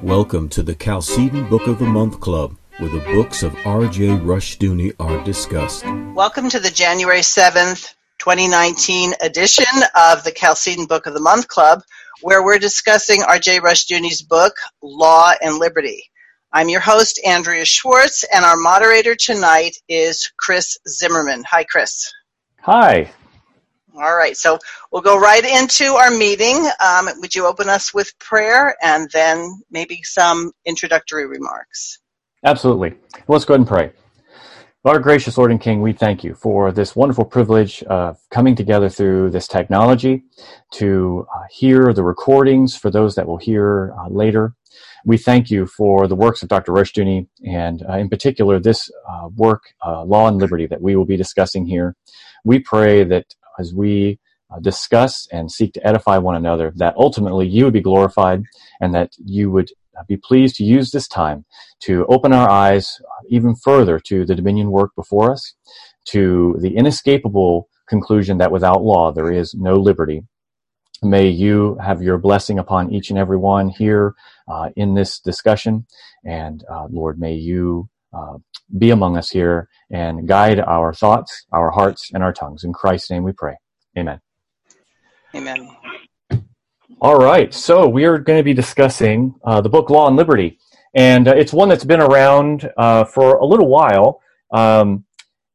Welcome to the Chalcedon Book of the Month Club, where the books of R.J. Rushdoony are discussed. Welcome to the January 7th, 2019 edition of the Chalcedon Book of the Month Club, where we're discussing R.J. Rushdoony's book, Law and Liberty. I'm your host, Andrea Schwartz, and our moderator tonight is Chris Zimmerman. Hi, Chris. Hi. All right, so we'll go right into our meeting. Would you open us with prayer and then maybe some introductory remarks? Absolutely. Let's go ahead and pray. Our gracious Lord and King, we thank you for this wonderful privilege of coming together through this technology to hear the recordings for those that will hear later. We thank you for the works of Dr. Rushdoony and in particular this work, Law and Liberty, that we will be discussing here. We pray that as we discuss and seek to edify one another, that ultimately you would be glorified and that you would be pleased to use this time to open our eyes even further to the dominion work before us, to the inescapable conclusion that without law there is no liberty. May you have your blessing upon each and every one here in this discussion. And Lord, may you be among us here and guide our thoughts, our hearts, and our tongues. In Christ's name we pray. Amen. Amen. All right, so we are going to be discussing the book Law and Liberty. And it's one that's been around for a little while. And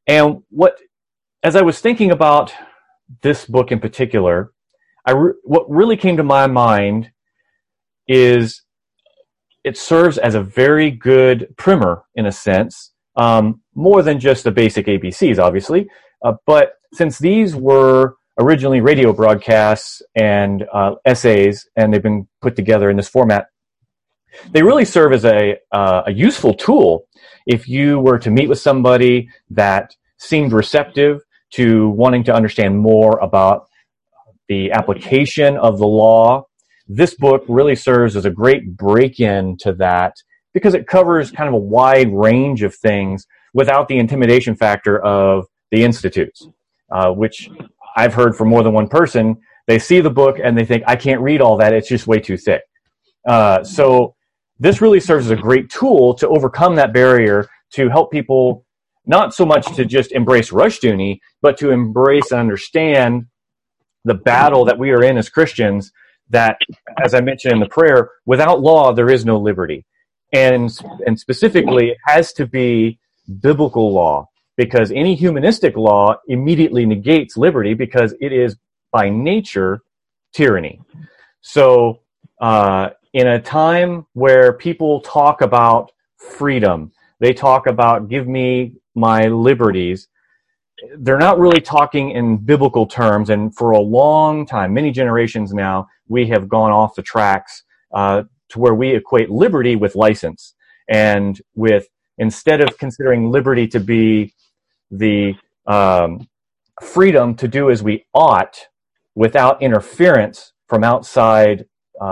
as I was thinking about this book in particular, what really came to my mind is it serves as a very good primer, in a sense, more than just the basic ABCs, obviously. But since these were originally radio broadcasts and essays, and they've been put together in this format, they really serve as a useful tool if you were to meet with somebody that seemed receptive to wanting to understand more about the application of the law. This book really serves as a great break-in to that because it covers kind of a wide range of things without the intimidation factor of the institutes, which I've heard from more than one person. They see the book and they think, I can't read all that, it's just way too thick. So this really serves as a great tool to overcome that barrier, to help people not so much to just embrace Rushdoony, but to embrace and understand the battle that we are in as Christians, that, as I mentioned in the prayer, without law, there is no liberty. And specifically, it has to be biblical law, because any humanistic law immediately negates liberty because it is by nature tyranny. So in a time where people talk about freedom, they talk about give me my liberties, they're not really talking in biblical terms. And for a long time, many generations now, we have gone off the tracks to where we equate liberty with license. And with, instead of considering liberty to be the freedom to do as we ought without interference from outside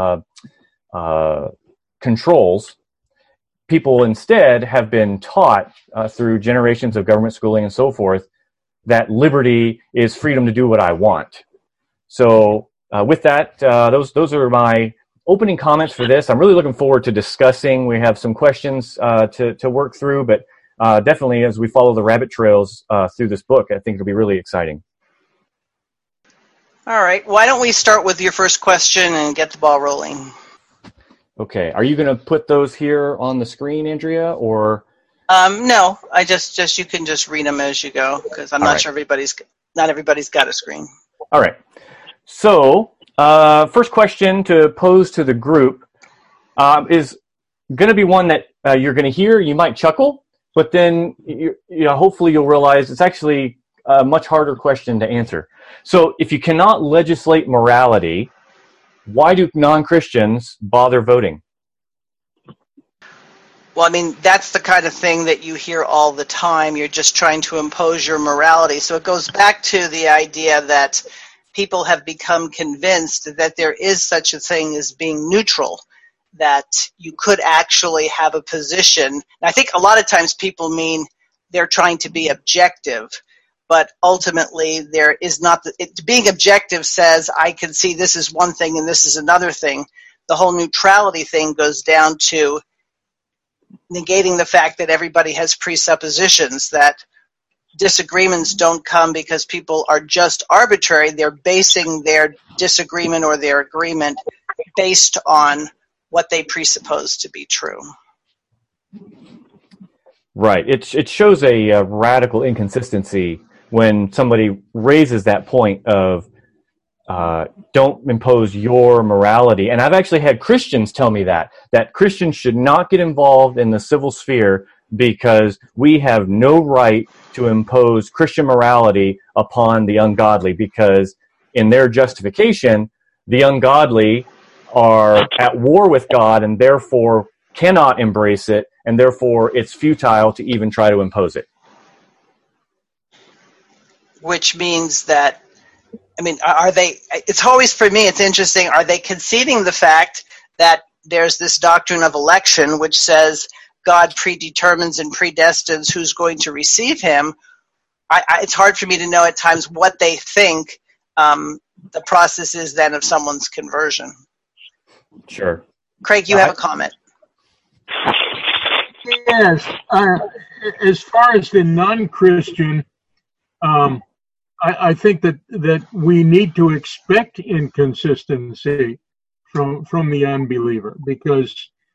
controls, people instead have been taught through generations of government schooling and so forth that liberty is freedom to do what I want. So with that, those are my opening comments for this. I'm really looking forward to discussing. We have some questions to work through, but definitely as we follow the rabbit trails through this book, I think it'll be really exciting. All right. Why don't we start with your first question and get the ball rolling? Okay. Are you going to put those here on the screen, Andrea, or? No, I just you can just read them as you go, because I'm not sure not everybody's got a screen. All right. So first question to pose to the group is going to be one that you're going to hear. You might chuckle, but then hopefully you'll realize it's actually a much harder question to answer. So if you cannot legislate morality, why do non-Christians bother voting? Well, I mean, that's the kind of thing that you hear all the time. You're just trying to impose your morality. So it goes back to the idea that people have become convinced that there is such a thing as being neutral, that you could actually have a position. And I think a lot of times people mean they're trying to be objective, but ultimately there is not. Being objective says I can see this is one thing and this is another thing. the whole neutrality thing goes down to negating the fact that everybody has presuppositions, that disagreements don't come because people are just arbitrary. They're basing their disagreement or their agreement based on what they presuppose to be true. Right. It shows a radical inconsistency when somebody raises that point of don't impose your morality. And I've actually had Christians tell me that Christians should not get involved in the civil sphere because we have no right to impose Christian morality upon the ungodly, because in their justification, the ungodly are at war with God and therefore cannot embrace it, and therefore it's futile to even try to impose it. Which means that, I mean, are they, it's always, for me, it's interesting, are they conceding the fact that there's this doctrine of election which says God predetermines and predestines who's going to receive him? It's hard for me to know at times what they think the process is then of someone's conversion. Sure. Craig, you have a comment. Yes. As far as the non-Christian, I think that we need to expect inconsistency from the unbeliever, because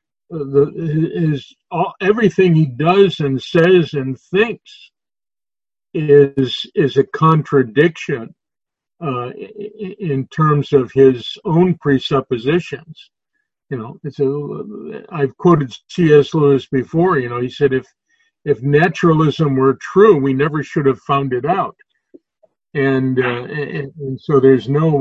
everything he does and says and thinks is a contradiction in terms of his own presuppositions. You know, I've quoted C.S. Lewis before. You know, he said, if naturalism were true, we never should have found it out. And so there is no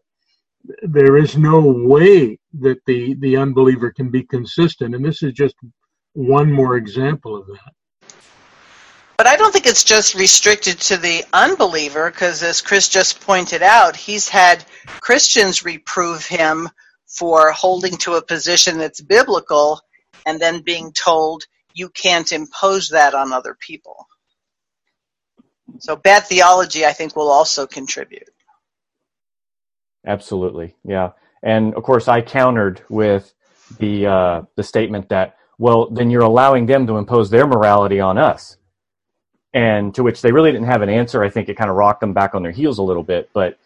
way that the unbeliever can be consistent. And this is just one more example of that. But I don't think it's just restricted to the unbeliever, because as Chris just pointed out, he's had Christians reprove him for holding to a position that's biblical and then being told you can't impose that on other people. So bad theology, I think, will also contribute. Absolutely, yeah. And of course, I countered with the statement that, well, then you're allowing them to impose their morality on us. And to which they really didn't have an answer. I think it kind of rocked them back on their heels a little bit, but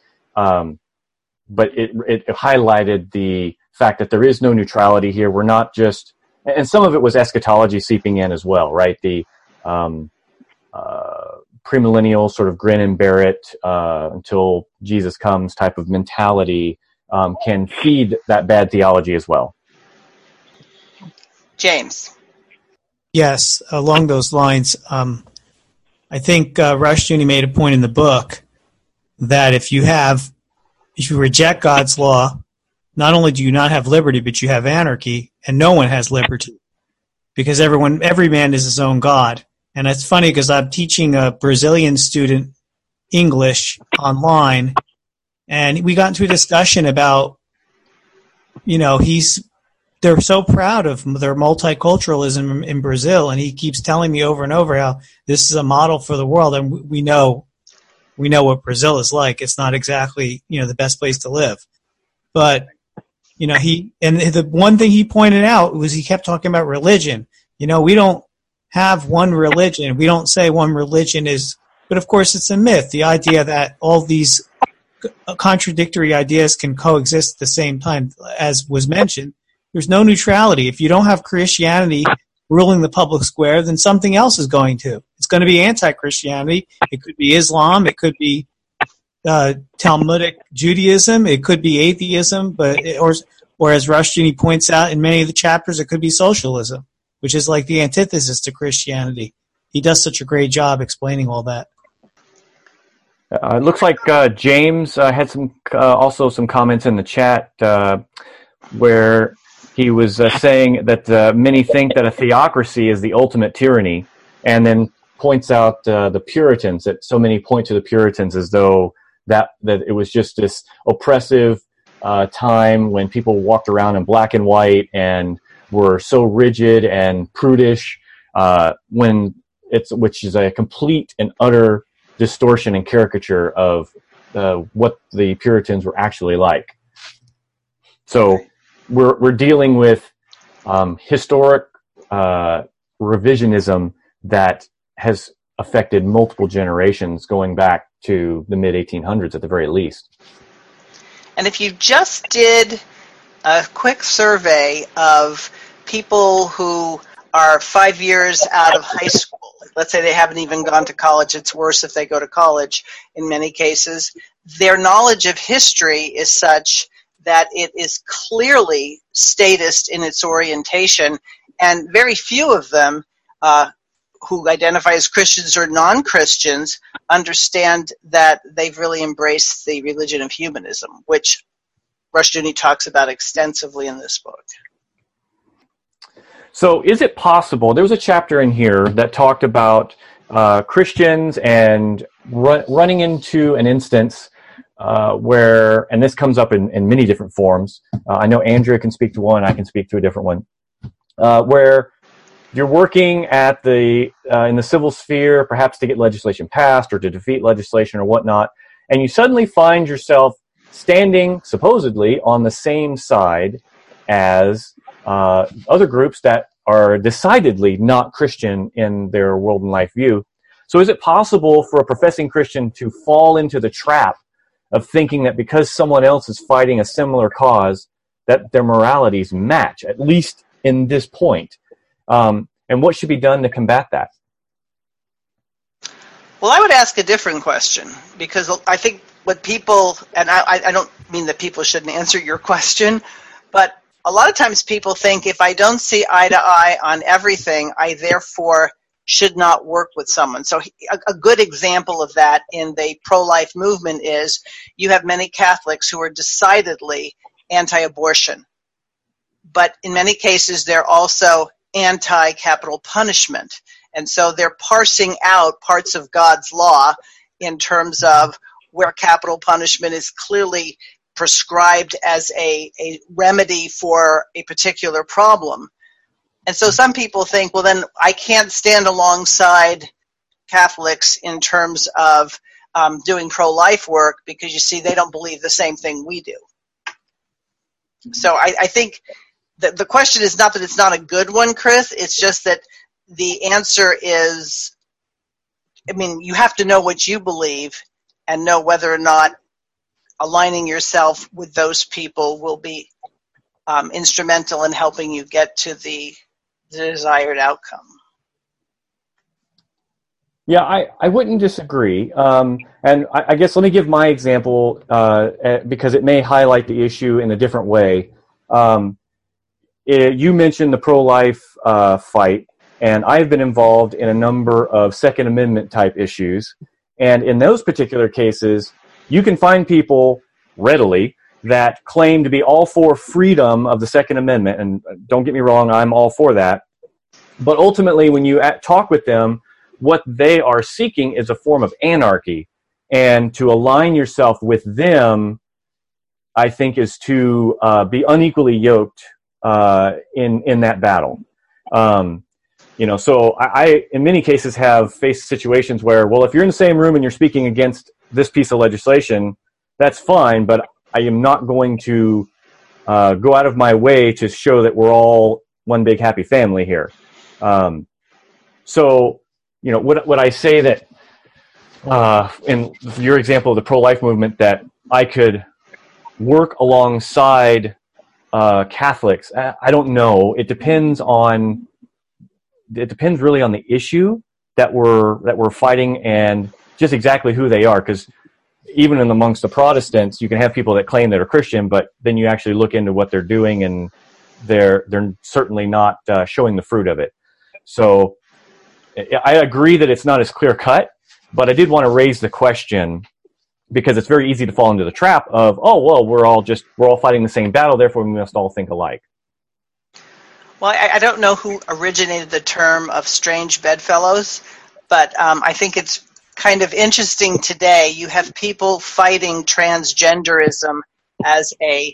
it highlighted the fact that there is no neutrality here. We're not just, and some of it was eschatology seeping in as well, right? The premillennial sort of grin and bear it until Jesus comes type of mentality can feed that bad theology as well. James. Yes, along those lines, I think Rushdoony made a point in the book that if you reject God's law, not only do you not have liberty, but you have anarchy, and no one has liberty, because every man is his own God. And it's funny because I'm teaching a Brazilian student English online, and we got into a discussion about, you know, they're so proud of their multiculturalism in Brazil, and he keeps telling me over and over how this is a model for the world, and we know what Brazil is like. It's not exactly, you know, the best place to live. But, you know, the one thing he pointed out was he kept talking about religion. You know, we don't have one religion. We don't say one religion is, but of course it's a myth. The idea that all these contradictory ideas can coexist at the same time, as was mentioned. There's no neutrality. If you don't have Christianity ruling the public square, then something else is going to. It's going to be anti-Christianity. It could be Islam. It could be Talmudic Judaism. It could be atheism. Or as Rushdoony points out in many of the chapters, it could be socialism, which is like the antithesis to Christianity. He does such a great job explaining all that. It looks like James had also some comments in the chat where he was saying that many think that a theocracy is the ultimate tyranny, and then points out the Puritans, that so many point to the Puritans as though that it was just this oppressive time when people walked around in black and white and were so rigid and prudish, which is a complete and utter distortion and caricature of what the Puritans were actually like. So we're dealing with historic revisionism that has affected multiple generations going back to the mid-1800s at the very least. And if you just did a quick survey of people who are 5 years out of high school, let's say they haven't even gone to college, it's worse if they go to college in many cases, their knowledge of history is such that it is clearly statist in its orientation, and very few of them who identify as Christians or non-Christians understand that they've really embraced the religion of humanism, which Rushdoony talks about extensively in this book. So is it possible, there was a chapter in here that talked about Christians and running into an instance where, and this comes up in many different forms, I know Andrea can speak to one, I can speak to a different one, where you're working at in the civil sphere, perhaps to get legislation passed or to defeat legislation or whatnot, and you suddenly find yourself standing supposedly on the same side as other groups that are decidedly not Christian in their world and life view. So is it possible for a professing Christian to fall into the trap of thinking that because someone else is fighting a similar cause, that their moralities match, at least in this point? And what should be done to combat that? Well, I would ask a different question, because I think what people, and I don't mean that people shouldn't answer your question, but a lot of times people think if I don't see eye to eye on everything, I therefore should not work with someone. So a good example of that in the pro-life movement is you have many Catholics who are decidedly anti-abortion, but in many cases they're also anti-capital punishment. And so they're parsing out parts of God's law in terms of where capital punishment is clearly prescribed as a remedy for a particular problem. And so some people think, well, then I can't stand alongside Catholics in terms of doing pro-life work because, you see, they don't believe the same thing we do. So I think the question is not that it's not a good one, Chris. It's just that the answer is, I mean, you have to know what you believe and know whether or not aligning yourself with those people will be instrumental in helping you get to the desired outcome. Yeah, I wouldn't disagree. And I guess let me give my example because it may highlight the issue in a different way. You mentioned the pro-life fight, and I've been involved in a number of Second Amendment type issues. And in those particular cases, you can find people readily that claim to be all for freedom of the Second Amendment. And don't get me wrong, I'm all for that. But ultimately, when you talk with them, what they are seeking is a form of anarchy. And to align yourself with them, I think, is to be unequally yoked in that battle. So I, in many cases, have faced situations where, well, if you're in the same room and you're speaking against this piece of legislation, that's fine, but I am not going to go out of my way to show that we're all one big happy family here. Would I say that in your example of the pro-life movement that I could work alongside Catholics? I don't know. It depends really on the issue that we're fighting and just exactly who they are. Because even amongst the Protestants, you can have people that claim that are Christian, but then you actually look into what they're doing, and they're certainly not showing the fruit of it. So I agree that it's not as clear cut, but I did want to raise the question because it's very easy to fall into the trap of, oh, well, we're all fighting the same battle, therefore we must all think alike. Well, I don't know who originated the term of strange bedfellows, but I think it's kind of interesting today. You have people fighting transgenderism as a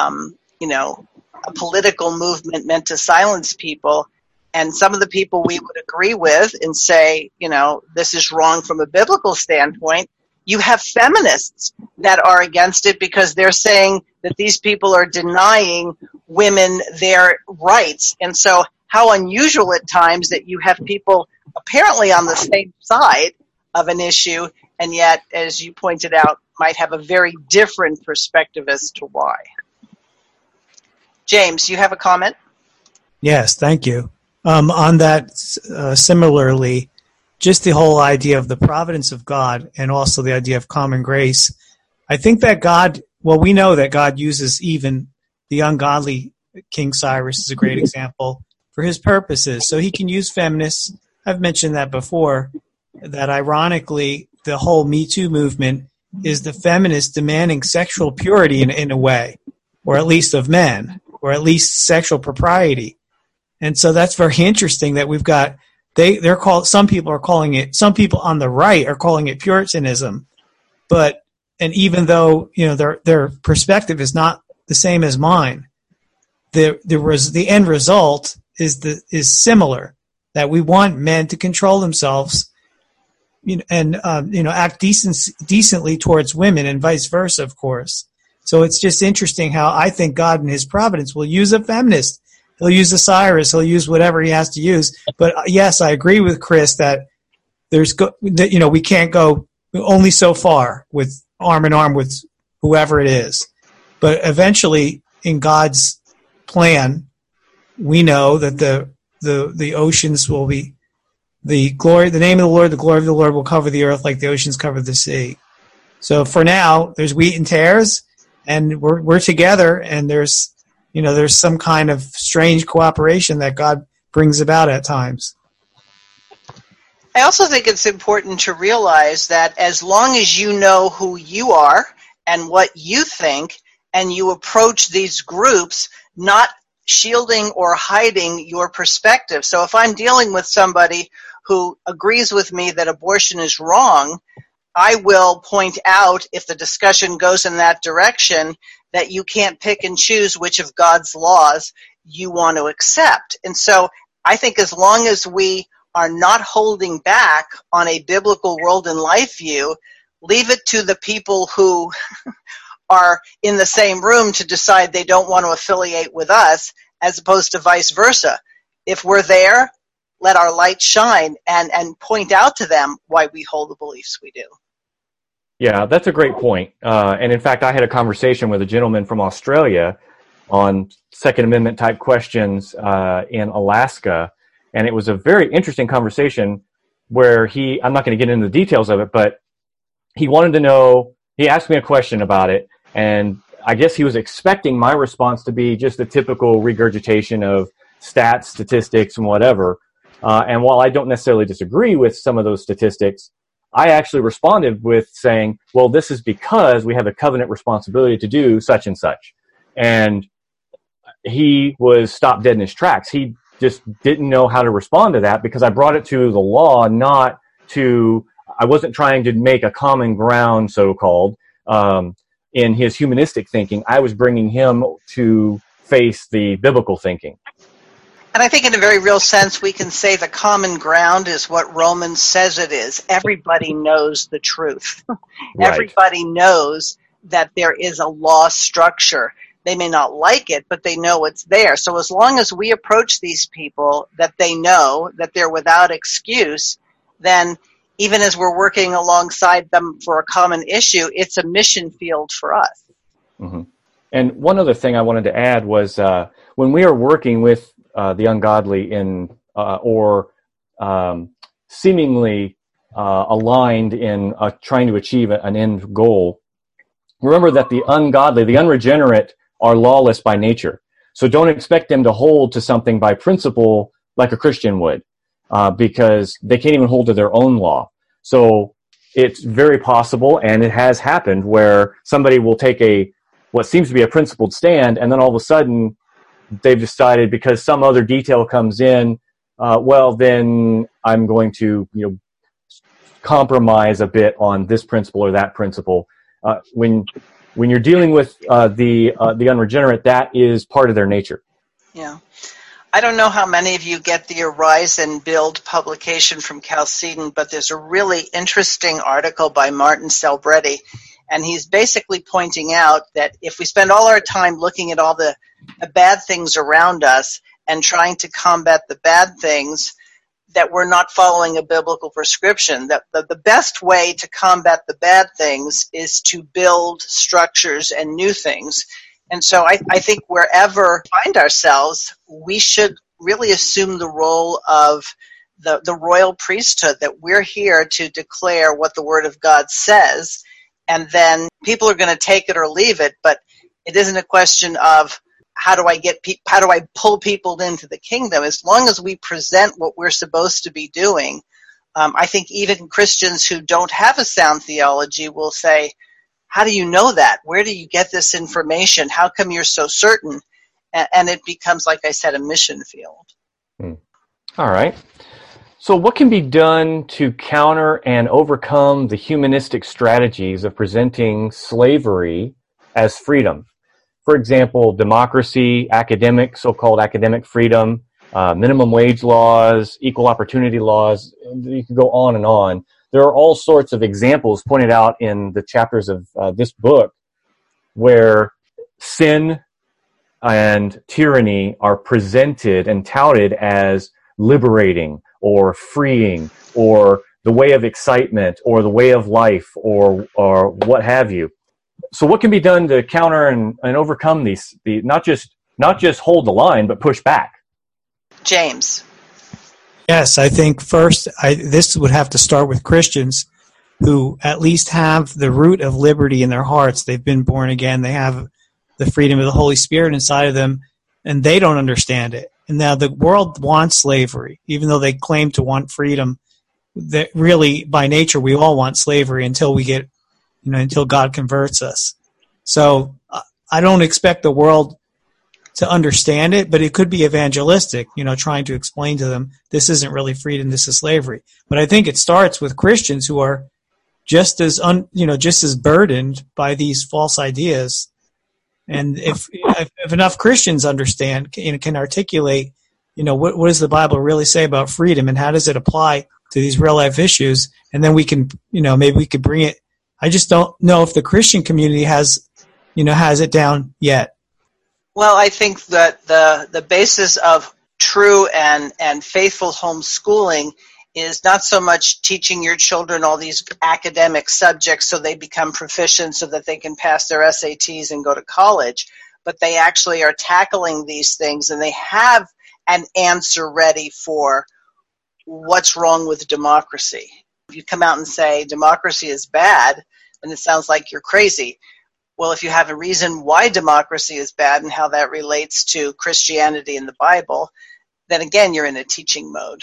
political movement meant to silence people. And some of the people we would agree with and say, this is wrong from a biblical standpoint. You have feminists that are against it because they're saying that these people are denying women their rights. And so how unusual at times that you have people apparently on the same side of an issue, and yet, as you pointed out, might have a very different perspective as to why. James, you have a comment? Yes, thank you. On that, similarly, just the whole idea of the providence of God and also the idea of common grace, I think that God, well, we know that God uses even the ungodly. King Cyrus is a great example for his purposes. So he can use feminists. I've mentioned that before, that ironically, the whole Me Too movement is the feminists demanding sexual purity in a way, or at least of men, or at least sexual propriety. And so that's very interesting that we've got, they're called, some people on the right are calling it Puritanism, and even though, their perspective is not the same as mine, the end result is similar, that we want men to control themselves, and act decently towards women, and vice versa, of course. So it's just interesting how I think God in his providence will use a feminist. He'll use a Cyrus. He'll use whatever he has to use. But yes, I agree with Chris that we can't go only so far with arm in arm with whoever it is. But eventually, in God's plan, we know that the oceans will be the name of the Lord, the glory of the Lord will cover the earth like the oceans cover the sea. So for now, there's wheat and tares, and we're together, and there's some kind of strange cooperation that God brings about at times. I also think it's important to realize that as long as you know who you are and what you think, and you approach these groups not shielding or hiding your perspective. So if I'm dealing with somebody who agrees with me that abortion is wrong, I will point out, if the discussion goes in that direction, that you can't pick and choose which of God's laws you want to accept. And so I think as long as we are not holding back on a biblical world and life view, leave it to the people who are in the same room to decide they don't want to affiliate with us, as opposed to vice versa. If we're there, let our light shine and point out to them why we hold the beliefs we do. Yeah, that's a great point. And in fact, I had a conversation with a gentleman from Australia on Second Amendment type questions in Alaska. And it was a very interesting conversation where I'm not going to get into the details of it, but he wanted to know, he asked me a question about it. And I guess he was expecting my response to be just a typical regurgitation of stats, statistics, and whatever. And while I don't necessarily disagree with some of those statistics, I actually responded with saying, well, this is because we have a covenant responsibility to do such and such. And he was stopped dead in his tracks. He just didn't know how to respond to that because I brought it to the law, I wasn't trying to make a common ground, so-called, in his humanistic thinking. I was bringing him to face the biblical thinking. And I think in a very real sense, we can say the common ground is what Romans says it is. Everybody knows the truth. Right. Everybody knows that there is a law structure. They may not like it, but they know it's there. So as long as we approach these people that they know that they're without excuse, then even as we're working alongside them for a common issue, it's a mission field for us. Mm-hmm. And one other thing I wanted to add was when we are working with the ungodly or seemingly aligned in trying to achieve an end goal, remember that the ungodly, the unregenerate, are lawless by nature. So don't expect them to hold to something by principle like a Christian would, because they can't even hold to their own law. So it's very possible, and it has happened, where somebody will take what seems to be a principled stand, and then all of a sudden they've decided, because some other detail comes in, well, then I'm going to compromise a bit on this principle or that principle. When you're dealing with the unregenerate, that is part of their nature. Yeah. I don't know how many of you get the Arise and Build publication from Chalcedon, but there's a really interesting article by Martin Celebretti, And he's basically pointing out that if we spend all our time looking at all the bad things around us and trying to combat the bad things, that we're not following a biblical prescription. That the best way to combat the bad things is to build structures and new things. And so I think wherever we find ourselves, we should really assume the role of the royal priesthood, that we're here to declare what the Word of God says, and then people are going to take it or leave it, but it isn't a question of how do I pull people into the kingdom. As long as we present what we're supposed to be doing, I think even Christians who don't have a sound theology will say, how do you know that? Where do you get this information? How come you're so certain? And it becomes, like I said, a mission field. All right. So what can be done to counter and overcome the humanistic strategies of presenting slavery as freedom? For example, democracy, so-called academic freedom, minimum wage laws, equal opportunity laws. You can go on and on. There are all sorts of examples pointed out in the chapters of this book where sin and tyranny are presented and touted as liberating or freeing or the way of excitement or the way of life or what have you. So what can be done to counter and overcome these, not just hold the line, but push back? James. Yes, I think first this would have to start with Christians who at least have the root of liberty in their hearts. They've been born again. They have the freedom of the Holy Spirit inside of them, and they don't understand it. And now the world wants slavery, even though they claim to want freedom. That really, by nature, we all want slavery until we get, until God converts us. So I don't expect the world to understand it, but it could be evangelistic, trying to explain to them this isn't really freedom, this is slavery. But I think it starts with Christians who are just as burdened by these false ideas. And if enough Christians understand, can articulate, what does the Bible really say about freedom and how does it apply to these real life issues, and then we can, maybe we could bring it. I just don't know if the Christian community has it down yet. Well, I think that the basis of true and faithful homeschooling is not so much teaching your children all these academic subjects so they become proficient so that they can pass their SATs and go to college, but they actually are tackling these things and they have an answer ready for what's wrong with democracy. If you come out and say democracy is bad, then it sounds like you're crazy. Well, if you have a reason why democracy is bad and how that relates to Christianity and the Bible, then again, you're in a teaching mode.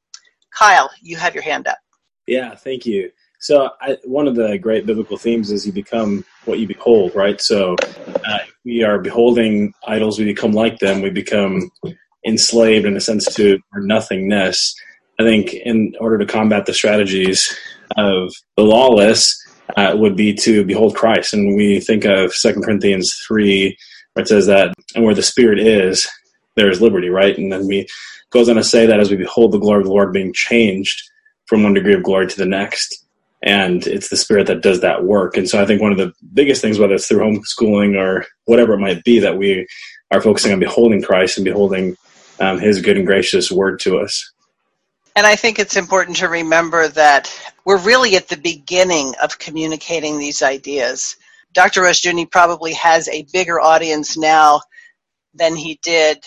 Kyle, you have your hand up. Yeah, thank you. So one of the great biblical themes is you become what you behold, right? So if we are beholding idols, we become like them. We become enslaved in a sense to our nothingness. I think in order to combat the strategies of the lawless would be to behold Christ. And we think of 2 Corinthians 3, where it says that, and where the Spirit is, there is liberty, right? And then goes on to say that as we behold the glory of the Lord being changed from one degree of glory to the next, and it's the Spirit that does that work. And so I think one of the biggest things, whether it's through homeschooling or whatever it might be, that we are focusing on beholding Christ and beholding His good and gracious word to us. And I think it's important to remember that we're really at the beginning of communicating these ideas. Dr. Rushdoony probably has a bigger audience now than he did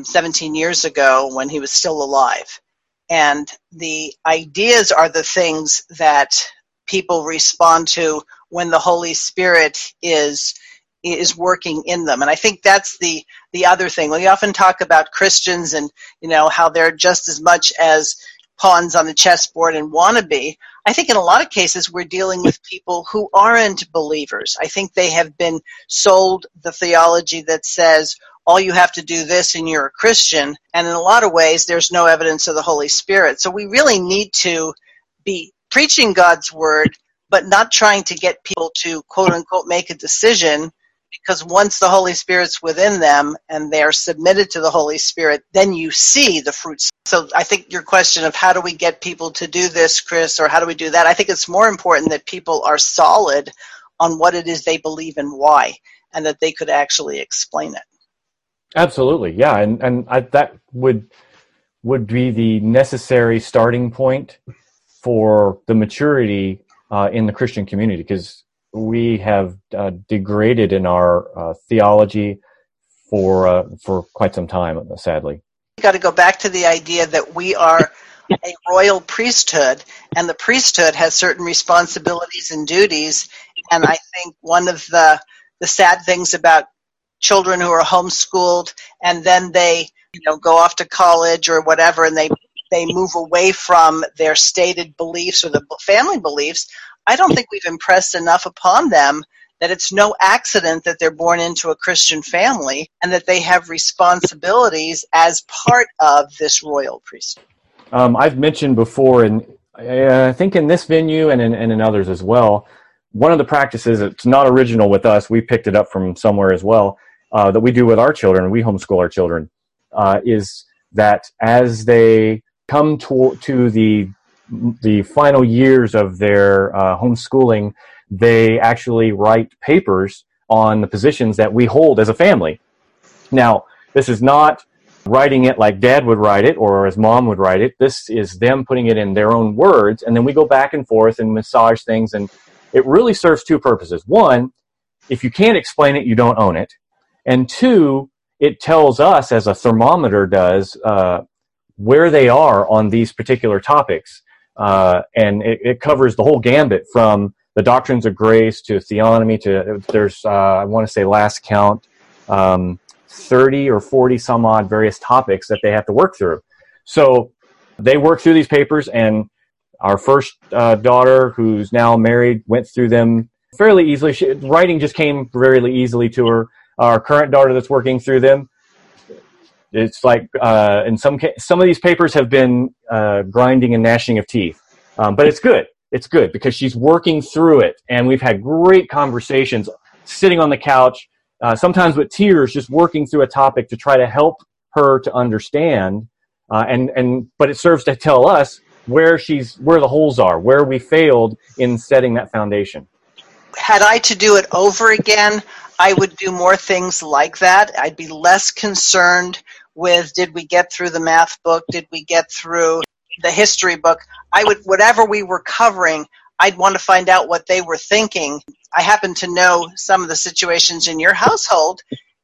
17 years ago when he was still alive. And the ideas are the things that people respond to when the Holy Spirit is working in them. And I think that's the other thing. We often talk about Christians and, how they're just as much as pawns on the chessboard and wannabe. I think in a lot of cases we're dealing with people who aren't believers. I think they have been sold the theology that says, all you have to do this and you're a Christian. And in a lot of ways, there's no evidence of the Holy Spirit. So we really need to be preaching God's word, but not trying to get people to, quote unquote, make a decision, because once the Holy Spirit's within them and they're submitted to the Holy Spirit, then you see the fruits. So I think your question of how do we get people to do this, Chris, or how do we do that, I think it's more important that people are solid on what it is they believe and why, and that they could actually explain it. Absolutely, yeah, and that would be the necessary starting point for the maturity in the Christian community, because we have degraded in our theology for quite some time, sadly. You've got to go back to the idea that we are a royal priesthood, and the priesthood has certain responsibilities and duties. And I think one of the sad things about children who are homeschooled and then they go off to college or whatever, and they move away from their stated beliefs or the family beliefs, I don't think we've impressed enough upon them that it's no accident that they're born into a Christian family and that they have responsibilities as part of this royal priesthood. I've mentioned before, and I think in this venue and in others as well, one of the practices, it's not original with us, we picked it up from somewhere as well, that we do with our children, we homeschool our children, is that as they come to the final years of their homeschooling, they actually write papers on the positions that we hold as a family. Now, this is not writing it like Dad would write it or as Mom would write it. This is them putting it in their own words, and then we go back and forth and massage things, and it really serves two purposes. One, if you can't explain it, you don't own it. And two, it tells us, as a thermometer does, where they are on these particular topics. And it covers the whole gambit from the doctrines of grace to theonomy to, there's, I want to say last count, 30 or 40 some odd various topics that they have to work through. So they work through these papers, and our first daughter, who's now married, went through them fairly easily. Writing just came very easily to her. Our current daughter that's working through them, it's like in some of these papers have been grinding and gnashing of teeth, but it's good. It's good because she's working through it, and we've had great conversations sitting on the couch, sometimes with tears, just working through a topic to try to help her to understand, but it serves to tell us where the holes are, where we failed in setting that foundation. Had I to do it over again, I would do more things like that. I'd be less concerned with, did we get through the math book? Did we get through the history book? Whatever we were covering, I'd want to find out what they were thinking. I happen to know some of the situations in your household.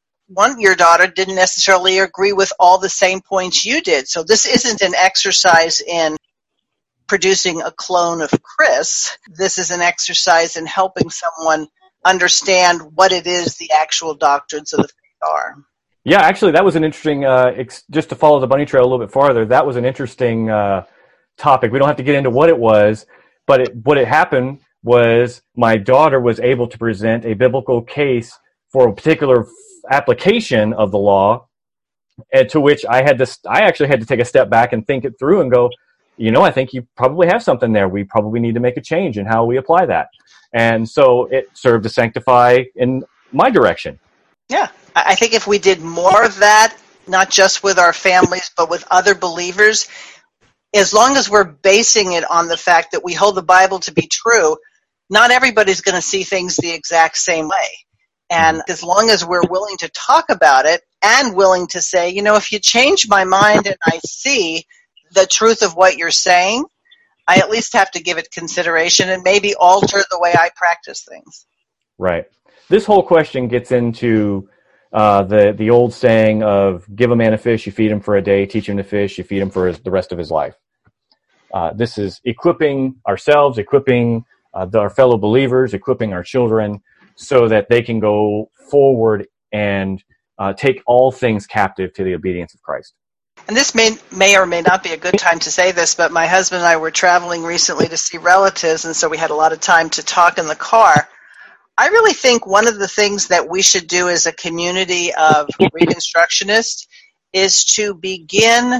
Your daughter didn't necessarily agree with all the same points you did. So this isn't an exercise in producing a clone of Chris. This is an exercise in helping someone understand what it is the actual doctrines of the faith are. Yeah, actually, that was an interesting, just to follow the bunny trail a little bit farther, that was an interesting topic. We don't have to get into what it was, but what had was my daughter was able to present a biblical case for a particular application of the law, to which I actually had to take a step back and think it through and go, I think you probably have something there. We probably need to make a change in how we apply that. And so it served to sanctify in my direction. Yeah. I think if we did more of that, not just with our families, but with other believers, as long as we're basing it on the fact that we hold the Bible to be true, not everybody's going to see things the exact same way. And as long as we're willing to talk about it and willing to say, if you change my mind and I see the truth of what you're saying, I at least have to give it consideration and maybe alter the way I practice things. Right. This whole question gets into the old saying of give a man a fish, you feed him for a day, teach him to fish, you feed him for the rest of his life. This is equipping ourselves, equipping our fellow believers, equipping our children so that they can go forward and take all things captive to the obedience of Christ. And this may or may not be a good time to say this, but my husband and I were traveling recently to see relatives, and so we had a lot of time to talk in the car. I really think one of the things that we should do as a community of Reconstructionists is to begin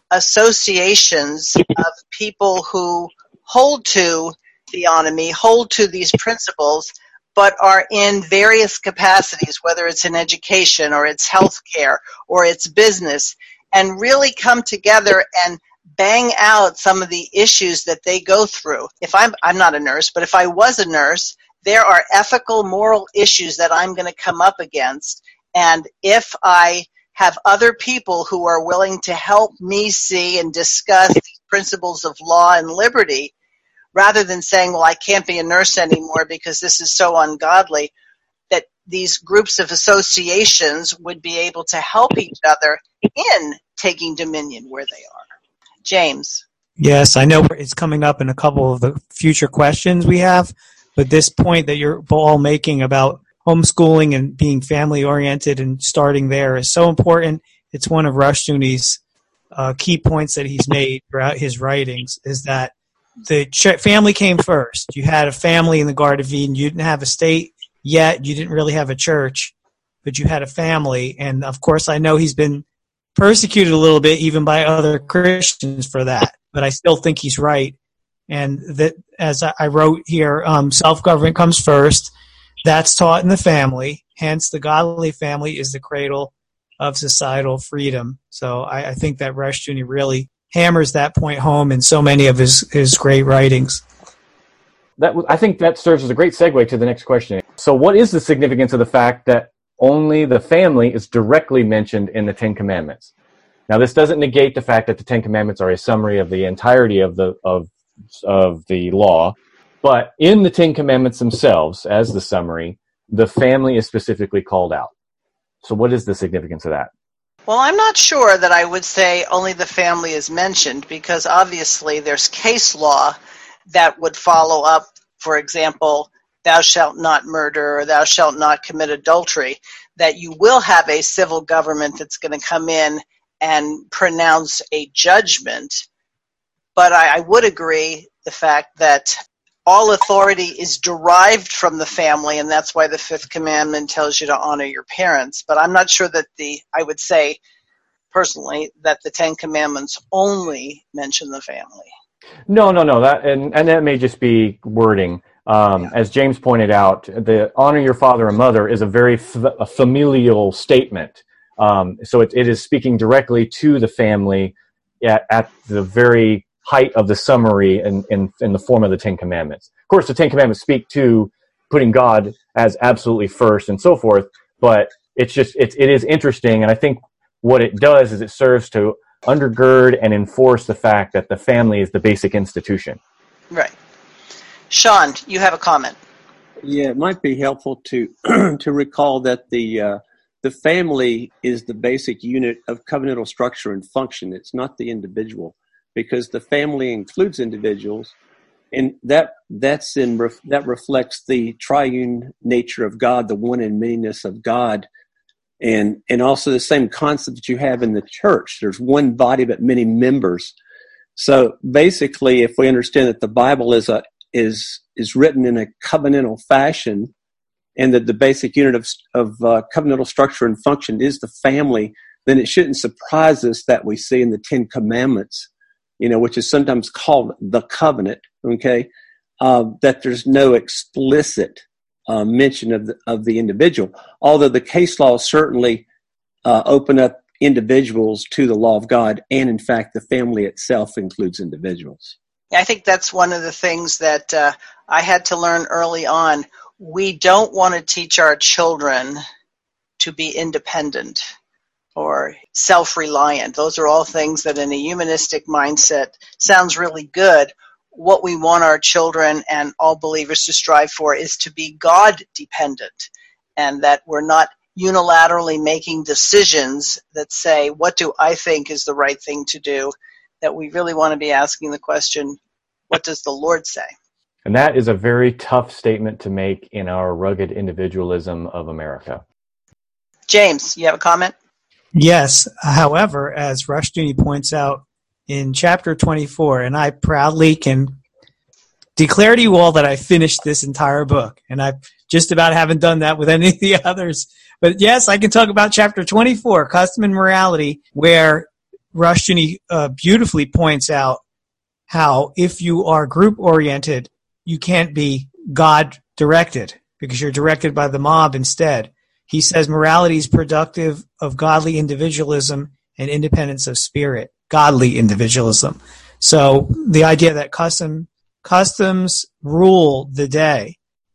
associations of people who hold to theonomy, hold to these principles, but are in various capacities, whether it's in education or it's healthcare or it's business, and really come together and bang out some of the issues that they go through. If I'm not a nurse, but if I was a nurse, there are ethical, moral issues that I'm going to come up against. And if I have other people who are willing to help me see and discuss principles of law and liberty, rather than saying, well, I can't be a nurse anymore because this is so ungodly, that these groups of associations would be able to help each other in taking dominion where they are. James. Yes, I know it's coming up in a couple of the future questions we have, but this point that you're all making about homeschooling and being family-oriented and starting there is so important. It's one of Rushdoony's key points that he's made throughout his writings, is that the family came first. You had a family in the Garden of Eden. You didn't have a state yet. You didn't really have a church, but you had a family. And, of course, I know he's been persecuted a little bit even by other Christians for that, but I still think he's right. And that, as I wrote here, self-government comes first. That's taught in the family. Hence, the godly family is the cradle of societal freedom. So I think that Rushdoony really hammers that point home in so many of his great writings. I think that serves as a great segue to the next question. So what is the significance of the fact that only the family is directly mentioned in the Ten Commandments? Now, this doesn't negate the fact that the Ten Commandments are a summary of the entirety of the law, but in the Ten Commandments themselves, as the summary, the family is specifically called out. So what is the significance of that? Well, I'm not sure that I would say only the family is mentioned, because obviously there's case law that would follow up. For example, thou shalt not murder, or thou shalt not commit adultery, that you will have a civil government that's going to come in and pronounce a judgment. But I would agree the fact that all authority is derived from the family, and that's why the fifth commandment tells you to honor your parents. But I'm not sure that I would say, personally, that the Ten Commandments only mention the family. No. That and that may just be wording. As James pointed out, the honor your father and mother is a very familial statement. So it is speaking directly to the family at the very height of the summary in the form of the Ten Commandments. Of course, the Ten Commandments speak to putting God as absolutely first and so forth, but it is interesting, and I think what it does is it serves to undergird and enforce the fact that the family is the basic institution. Right. Sean, you have a comment. Yeah, it might be helpful to to recall that the family is the basic unit of covenantal structure and function. It's not the individual, because the family includes individuals, and that reflects the triune nature of God, the one and manyness of God, and also the same concept that you have in the church. There's one body but many members. So basically, if we understand that the Bible is written in a covenantal fashion, and that the basic unit of covenantal structure and function is the family, then it shouldn't surprise us that we see in the Ten Commandments, which is sometimes called the covenant, okay, that there's no explicit mention of the individual, although the case laws certainly open up individuals to the law of God, and in fact the family itself includes individuals. I think that's one of the things that I had to learn early on. We don't want to teach our children to be independent or self-reliant. Those are all things that in a humanistic mindset sounds really good. What we want our children and all believers to strive for is to be God-dependent, and that we're not unilaterally making decisions that say, what do I think is the right thing to do? That we really want to be asking the question, what does the Lord say? And that is a very tough statement to make in our rugged individualism of America. James, you have a comment? Yes. However, as Rushdoony points out in chapter 24, and I proudly can declare to you all that I finished this entire book, and I just about haven't done that with any of the others. But yes, I can talk about chapter 24, Custom and Morality, where Rushdoony beautifully points out how if you are group-oriented, you can't be God-directed because you're directed by the mob instead. He says morality is productive of godly individualism and independence of spirit, godly individualism. So the idea that customs rule the day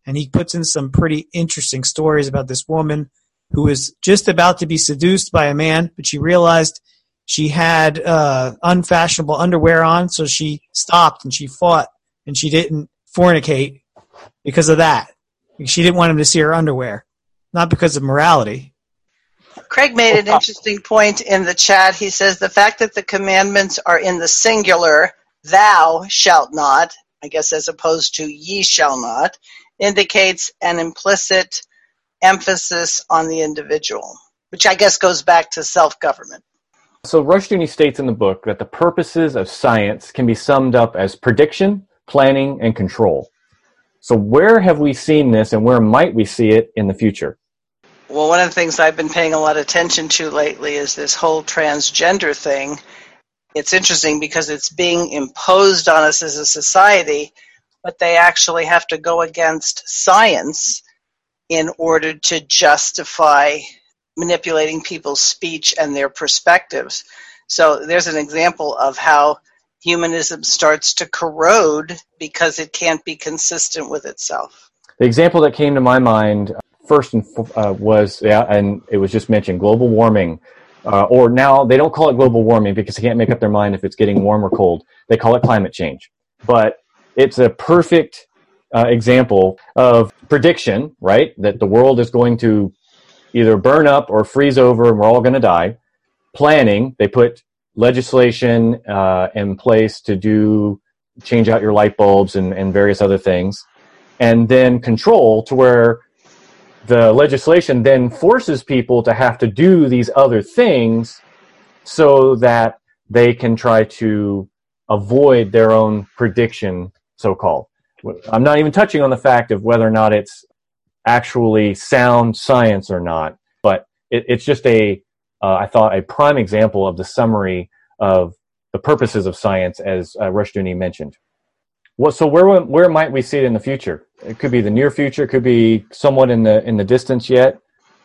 And he puts in some pretty interesting stories about this woman who was just about to be seduced by a man, but she realized she had unfashionable underwear on, so she stopped and she fought, and she didn't fornicate because of that. She didn't want him to see her underwear, not because of morality. Craig made an interesting point in the chat. He says the fact that the commandments are in the singular, thou shalt not, I guess as opposed to ye shall not, indicates an implicit emphasis on the individual, which I guess goes back to self-government. So Rushdoony states in the book that the purposes of science can be summed up as prediction, planning, and control. So where have we seen this, and where might we see it in the future? Well, one of the things I've been paying a lot of attention to lately is this whole transgender thing. It's interesting because it's being imposed on us as a society, but they actually have to go against science in order to justify manipulating people's speech and their perspectives. So there's an example of how humanism starts to corrode because it can't be consistent with itself. The example that came to my mind first was, and it was just mentioned, global warming. Or now they don't call it global warming because they can't make up their mind if it's getting warm or cold. They call it climate change. But it's a perfect example of prediction, right? That the world is going to either burn up or freeze over and we're all going to die. Planning, they put legislation in place to change out your light bulbs and various other things. And then control, to where the legislation then forces people to have to do these other things so that they can try to avoid their own prediction, so-called. I'm not even touching on the fact of whether or not it's actually sound science or not, but it's just I thought, a prime example of the summary of the purposes of science, as Rushdoony mentioned. So where might we see it in the future? It could be the near future, it could be somewhat in the distance yet.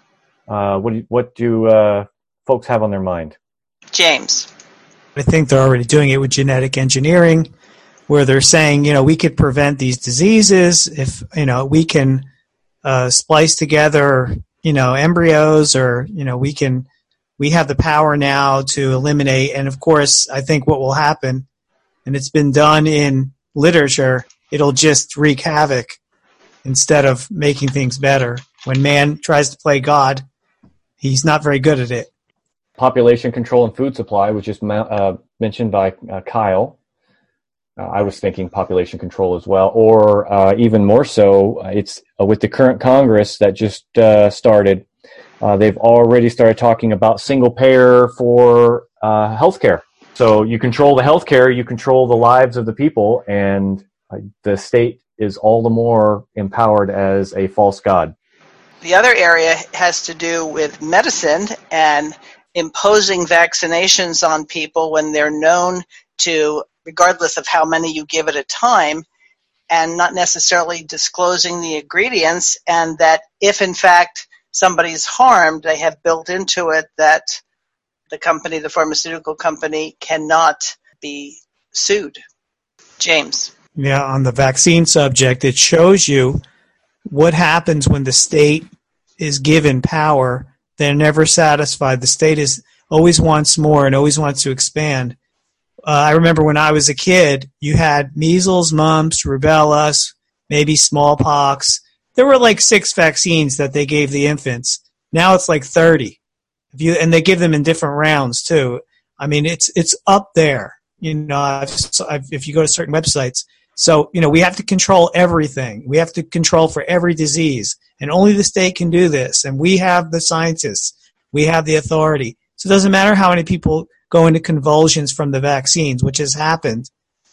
What do folks have on their mind? James. I think they're already doing it with genetic engineering, where they're saying, we could prevent these diseases if, we can splice together, embryos, or, we have the power now to eliminate. And of course, I think what will happen, and it's been done in literature, it'll just wreak havoc instead of making things better. When man tries to play God, he's not very good at it. Population control and food supply, which is mentioned by Kyle. I was thinking population control as well, or even more so, it's with the current Congress that just started. They've already started talking about single payer for healthcare. So you control the healthcare, you control the lives of the people, and the state is all the more empowered as a false god. The other area has to do with medicine and imposing vaccinations on people when they're known to, regardless of how many you give at a time, and not necessarily disclosing the ingredients, and that if in fact somebody's harmed, they have built into it that the pharmaceutical company, cannot be sued. James. Yeah, on the vaccine subject, it shows you what happens when the state is given power. They're never satisfied. The state always wants more and always wants to expand. I remember when I was a kid, you had measles, mumps, rubella, maybe smallpox. There were like 6 vaccines that they gave the infants. Now it's like 30. And they give them in different rounds too. I mean, it's up there. If you go to certain websites. So, we have to control everything. We have to control for every disease. And only the state can do this. And we have the scientists. We have the authority. So it doesn't matter how many people go into convulsions from the vaccines, which has happened.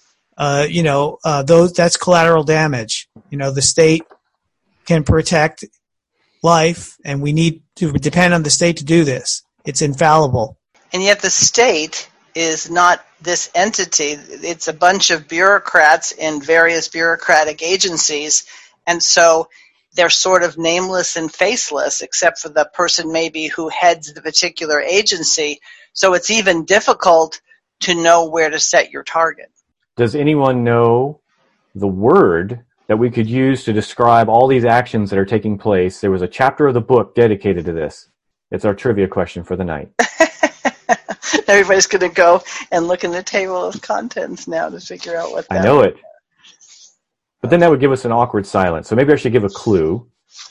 That's collateral damage. The state can protect life, and we need to depend on the state to do this. It's infallible. And yet the state is not this entity. It's a bunch of bureaucrats in various bureaucratic agencies, and so they're sort of nameless and faceless, except for the person maybe who heads the particular agency. So it's even difficult to know where to set your target. Does anyone know the word that we could use to describe all these actions that are taking place. There was a chapter of the book dedicated to this. It's our trivia question for the night. Everybody's going to go and look in the table of contents now to figure out what that I know it. But then that would give us an awkward silence. So maybe I should give a clue.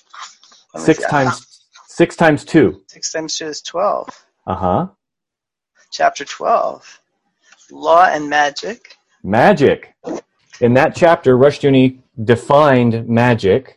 6 times 2. 6 times 2 is 12. Uh-huh. Chapter 12. Law and Magic. Magic. In that chapter, Rushdoony defined magic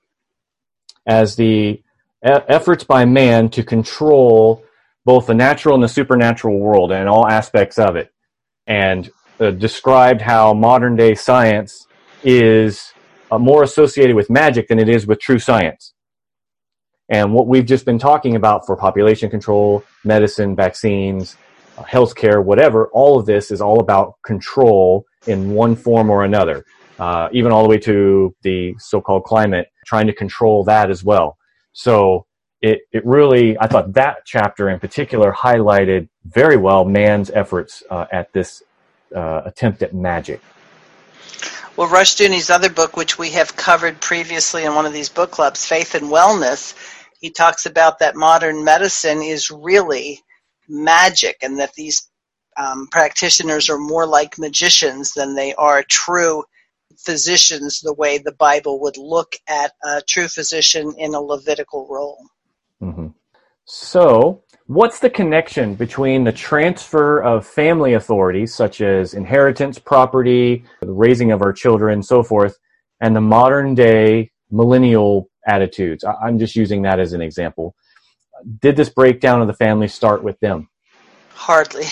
as the efforts by man to control both the natural and the supernatural world and all aspects of it, and described how modern-day science is more associated with magic than it is with true science. And what we've just been talking about for population control, medicine, vaccines, healthcare, whatever, all of this is all about control in one form or another, even all the way to the so-called climate, trying to control that as well. So it really, I thought that chapter in particular highlighted very well man's efforts at this attempt at magic. Well, Rushdoony's other book, which we have covered previously in one of these book clubs, Faith and Wellness, he talks about that modern medicine is really magic, and that these practitioners are more like magicians than they are true physicians, the way the Bible would look at a true physician in a Levitical role. Mm-hmm. So, what's the connection between the transfer of family authorities, such as inheritance, property, the raising of our children, so forth, and the modern day millennial attitudes? I'm just using that as an example. Did this breakdown of the family start with them? Hardly.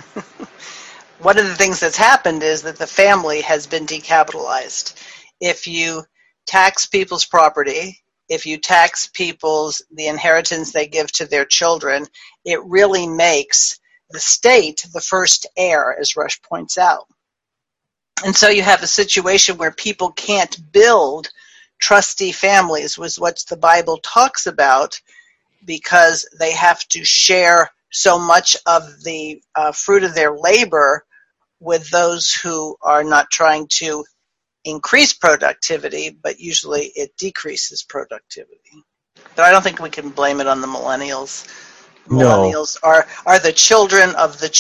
One of the things that's happened is that the family has been decapitalized. If you tax people's property, if you tax the inheritance they give to their children, it really makes the state the first heir, as Rush points out. And so you have a situation where people can't build trustee families, was what the Bible talks about, because they have to share so much of the fruit of their labor with those who are not trying to increase productivity, but usually it decreases productivity. But I don't think we can blame it on the millennials. Millennials are the children of the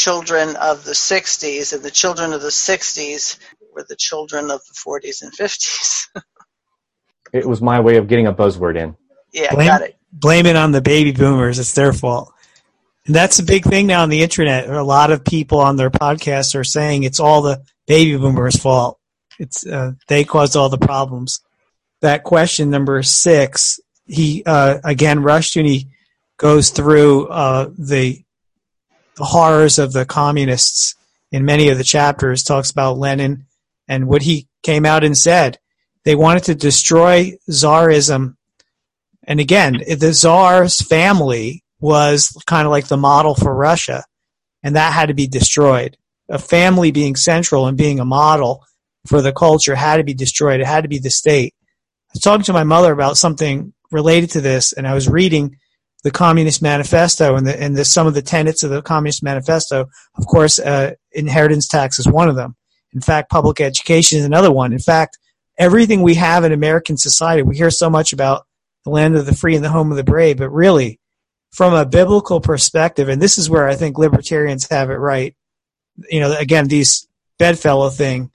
60s, and the children of the 60s were the children of the 40s and 50s. It was my way of getting a buzzword in. Yeah, got it. Blame it on the baby boomers. It's their fault. And that's a big thing now on the internet. A lot of people on their podcasts are saying it's all the baby boomers' fault. It's they caused all the problems. That question number 6, again, Rushdoony goes through the horrors of the communists in many of the chapters, talks about Lenin and what he came out and said. They wanted to destroy Tsarism. And again, the Tsar's family was kind of like the model for Russia, and that had to be destroyed. A family being central and being a model for the culture had to be destroyed. It had to be the state. I was talking to my mother about something related to this, and I was reading the Communist Manifesto and some of the tenets of the Communist Manifesto. Of course, inheritance tax is one of them. In fact, public education is another one. In fact, everything we have in American society, we hear so much about the land of the free and the home of the brave, but really, from a biblical perspective, and this is where I think libertarians have it right, again, these bedfellow thing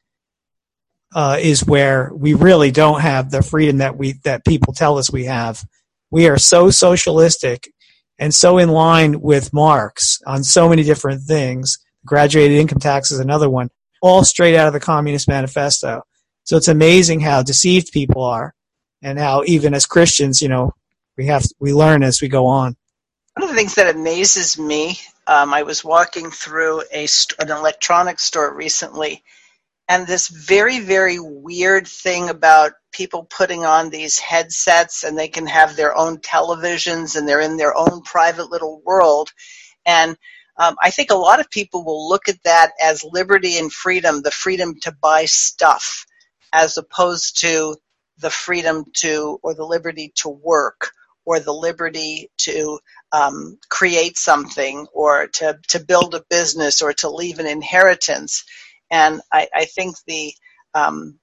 is where we really don't have the freedom that people tell us we have. We are so socialistic and so in line with Marx on so many different things. Graduated income tax is another one, all straight out of the Communist Manifesto. So it's amazing how deceived people are, and how even as Christians, we learn as we go on. One of the things that amazes me, I was walking through an electronics store recently, and this very, very weird thing about people putting on these headsets, and they can have their own televisions, and they're in their own private little world. And I think a lot of people will look at that as liberty and freedom, the freedom to buy stuff, as opposed to the freedom to, or the liberty to work, or the liberty to create something, or to build a business, or to leave an inheritance. And I think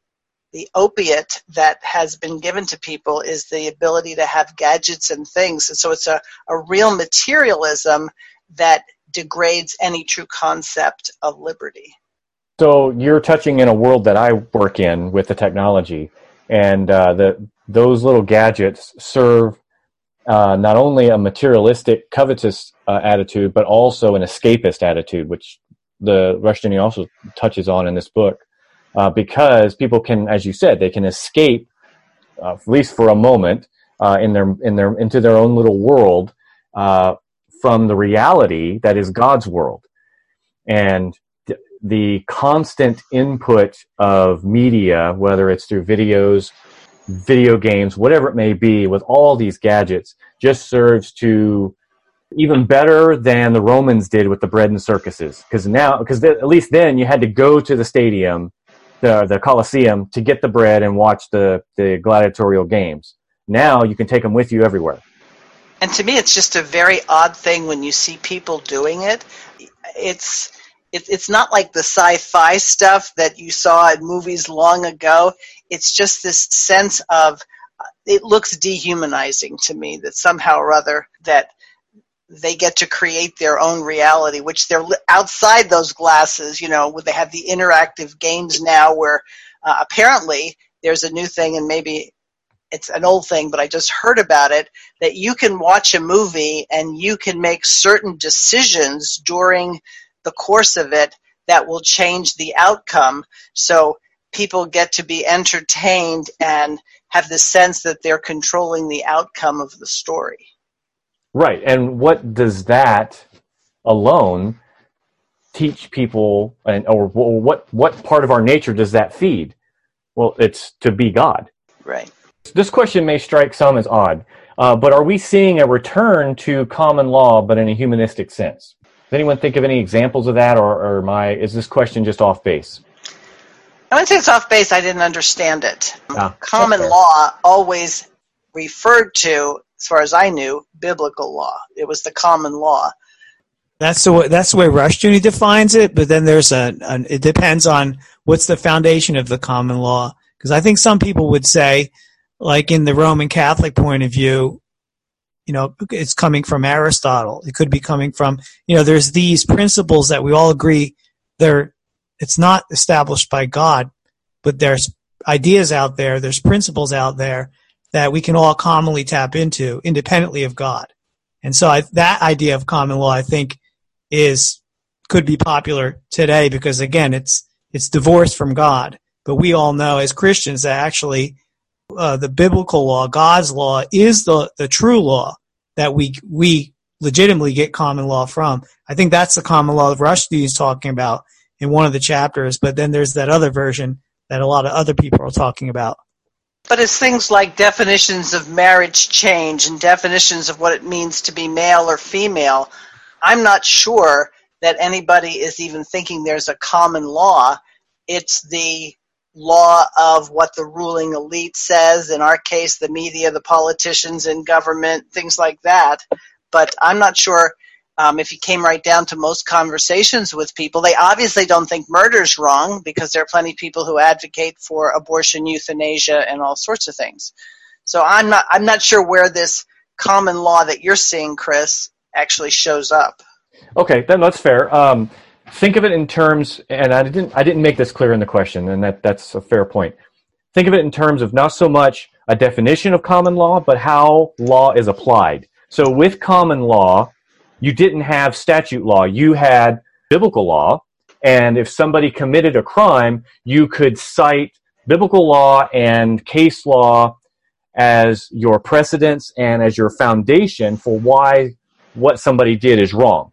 opiate that has been given to people is the ability to have gadgets and things. And so it's a real materialism that degrades any true concept of liberty. So you're touching in a world that I work in with the technology, and those little gadgets serve not only a materialistic, covetous attitude, but also an escapist attitude, which the Rushdoony also touches on in this book. Because people can, as you said, they can escape, at least for a moment, into their own little world from the reality that is God's world. And the constant input of media, whether it's through videos, video games, whatever it may be, with all these gadgets, just serves to even better than the Romans did with the bread and circuses. Because at least then you had to go to the stadium, the Colosseum, to get the bread and watch the gladiatorial games. Now you can take them with you everywhere. And to me, it's just a very odd thing when you see people doing it. It's not like the sci-fi stuff that you saw in movies long ago. It's just this sense of, it looks dehumanizing to me, that somehow or other that they get to create their own reality, which they're outside those glasses, where they have the interactive games now where apparently there's a new thing, and maybe it's an old thing, but I just heard about it, that you can watch a movie and you can make certain decisions during the course of it that will change the outcome. So people get to be entertained and have the sense that they're controlling the outcome of the story. Right, and what does that alone teach people, or what part of our nature does that feed? Well, it's to be God. Right. This question may strike some as odd, but are we seeing a return to common law, but in a humanistic sense? Does anyone think of any examples of that, or is this question just off base? I wouldn't say it's off base. I didn't understand it. Common okay. law always referred to, as far as I knew, biblical law. It was the common law. That's the way Rushdoony defines it, but then there's it depends on what's the foundation of the common law. Because I think some people would say, like in the Roman Catholic point of view, it's coming from Aristotle. It could be coming from, there's these principles that we all agree it's not established by God, but there's ideas out there, there's principles out there that we can all commonly tap into independently of God. And so that idea of common law, I think, could be popular today because, again, it's divorced from God. But we all know as Christians that actually the biblical law, God's law, is the true law that we legitimately get common law from. I think that's the common law that Rushdoony is talking about in one of the chapters, but then there's that other version that a lot of other people are talking about. But as things like definitions of marriage change and definitions of what it means to be male or female, I'm not sure that anybody is even thinking there's a common law. It's the law of what the ruling elite says, in our case, the media, the politicians in government, things like that. But I'm not sure if you came right down to most conversations with people, they obviously don't think murder's wrong because there are plenty of people who advocate for abortion, euthanasia, and all sorts of things. So I'm not sure where this common law that you're seeing, Chris, actually shows up. Okay, then that's fair. Think of it in terms, and I didn't make this clear in the question, and that's a fair point. Think of it in terms of not so much a definition of common law, but how law is applied. So with common law, you didn't have statute law. You had biblical law, and if somebody committed a crime, you could cite biblical law and case law as your precedents and as your foundation for why what somebody did is wrong.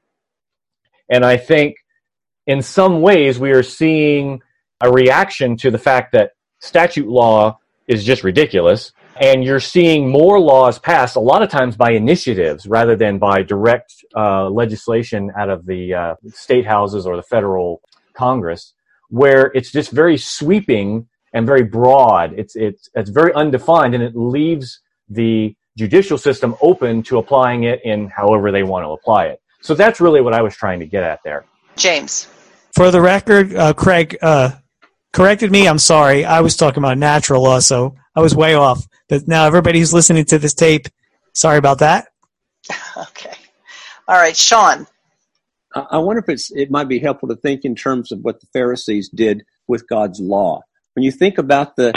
And I think in some ways we are seeing a reaction to the fact that statute law is just ridiculous, and you're seeing more laws passed a lot of times by initiatives rather than by direct legislation out of the state houses or the federal Congress, where it's just very sweeping and very broad. It's very undefined, and it leaves the judicial system open to applying it in however they want to apply it. So that's really what I was trying to get at there. James. For the record, Craig, corrected me. I'm sorry. I was talking about natural law, so I was way off. But now everybody who's listening to this tape, sorry about that. Okay. All right, Sean. I wonder if it might be helpful to think in terms of what the Pharisees did with God's law. When you think about the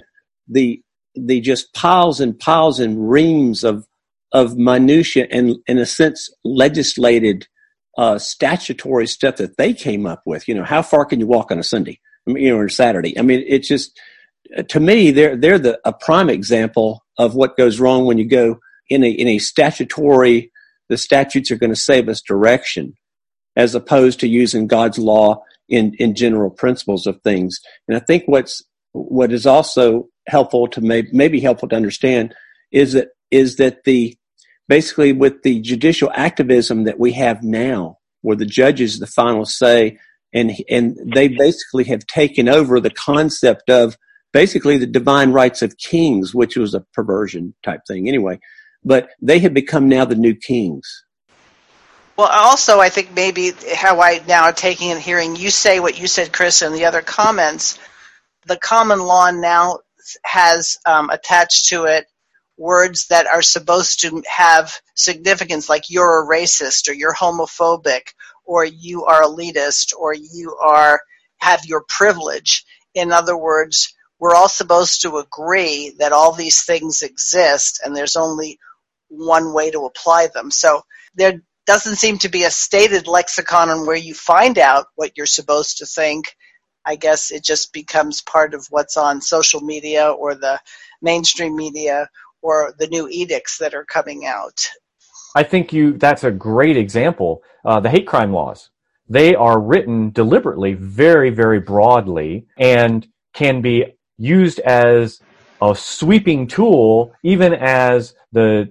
just piles and piles and reams of minutia and, in a sense, legislated statutory stuff that they came up with. How far can you walk on a Sunday? Or Saturday. I mean, it's just, to me, they're a prime example of what goes wrong when you go in a statutory. The statutes are going to save us direction, as opposed to using God's law in general principles of things. And I think what is also helpful to maybe helpful to understand is that basically with the judicial activism that we have now, where the judge is the final say, and they basically have taken over the concept of basically the divine rights of kings, which was a perversion type thing anyway. But they have become now the new kings. Well, also, I think maybe how I now taking and hearing you say what you said, Chris, and the other comments, the common law now has attached to it words that are supposed to have significance, like you're a racist, or you're homophobic, or you are elitist, or you have your privilege. In other words, we're all supposed to agree that all these things exist, and there's only one way to apply them. So there doesn't seem to be a stated lexicon on where you find out what you're supposed to think. I guess it just becomes part of what's on social media or the mainstream media or the new edicts that are coming out. I think that's a great example. The hate crime laws, they are written deliberately very, very broadly and can be used as a sweeping tool, even as the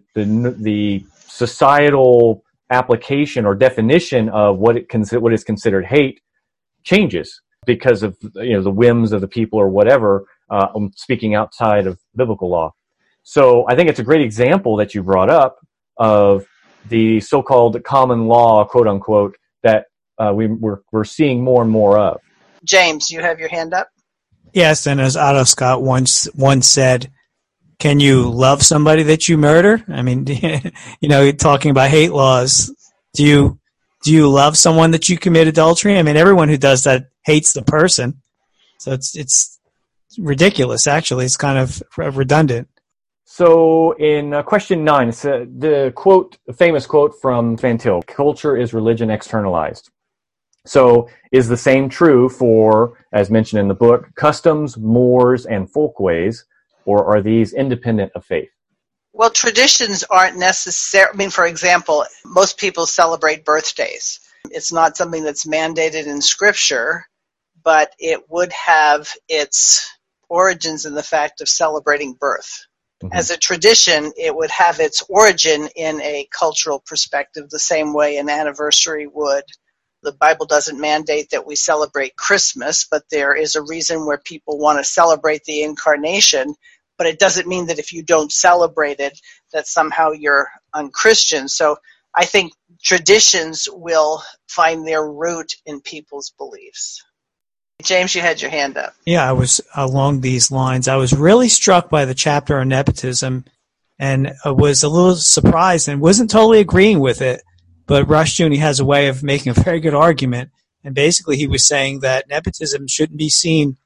societal application or definition of what is considered hate changes because of the whims of the people or whatever, speaking outside of biblical law. So I think it's a great example that you brought up of the so-called common law, quote unquote, that we're seeing more and more of. James, you have your hand up? Yes, and as Otto Scott once said, can you love somebody that you murder? I mean, talking about hate laws, do you love someone that you commit adultery? I mean, everyone who does that hates the person. So it's ridiculous, actually. It's kind of redundant. So in question 9, it's the famous quote from Van Til, culture is religion externalized. So is the same true for, as mentioned in the book, customs, mores, and folkways, or are these independent of faith? Well, traditions aren't necessary. I mean, for example, most people celebrate birthdays. It's not something that's mandated in Scripture, but it would have its origins in the fact of celebrating birth. Mm-hmm. As a tradition, it would have its origin in a cultural perspective, the same way an anniversary would. The Bible doesn't mandate that we celebrate Christmas, but there is a reason where people want to celebrate the incarnation. But it doesn't mean that if you don't celebrate it, that somehow you're unchristian. So I think traditions will find their root in people's beliefs. James, you had your hand up. Yeah, I was along these lines. I was really struck by the chapter on nepotism, and I was a little surprised and wasn't totally agreeing with it. But Rushdoony has a way of making a very good argument. And basically he was saying that nepotism shouldn't be seen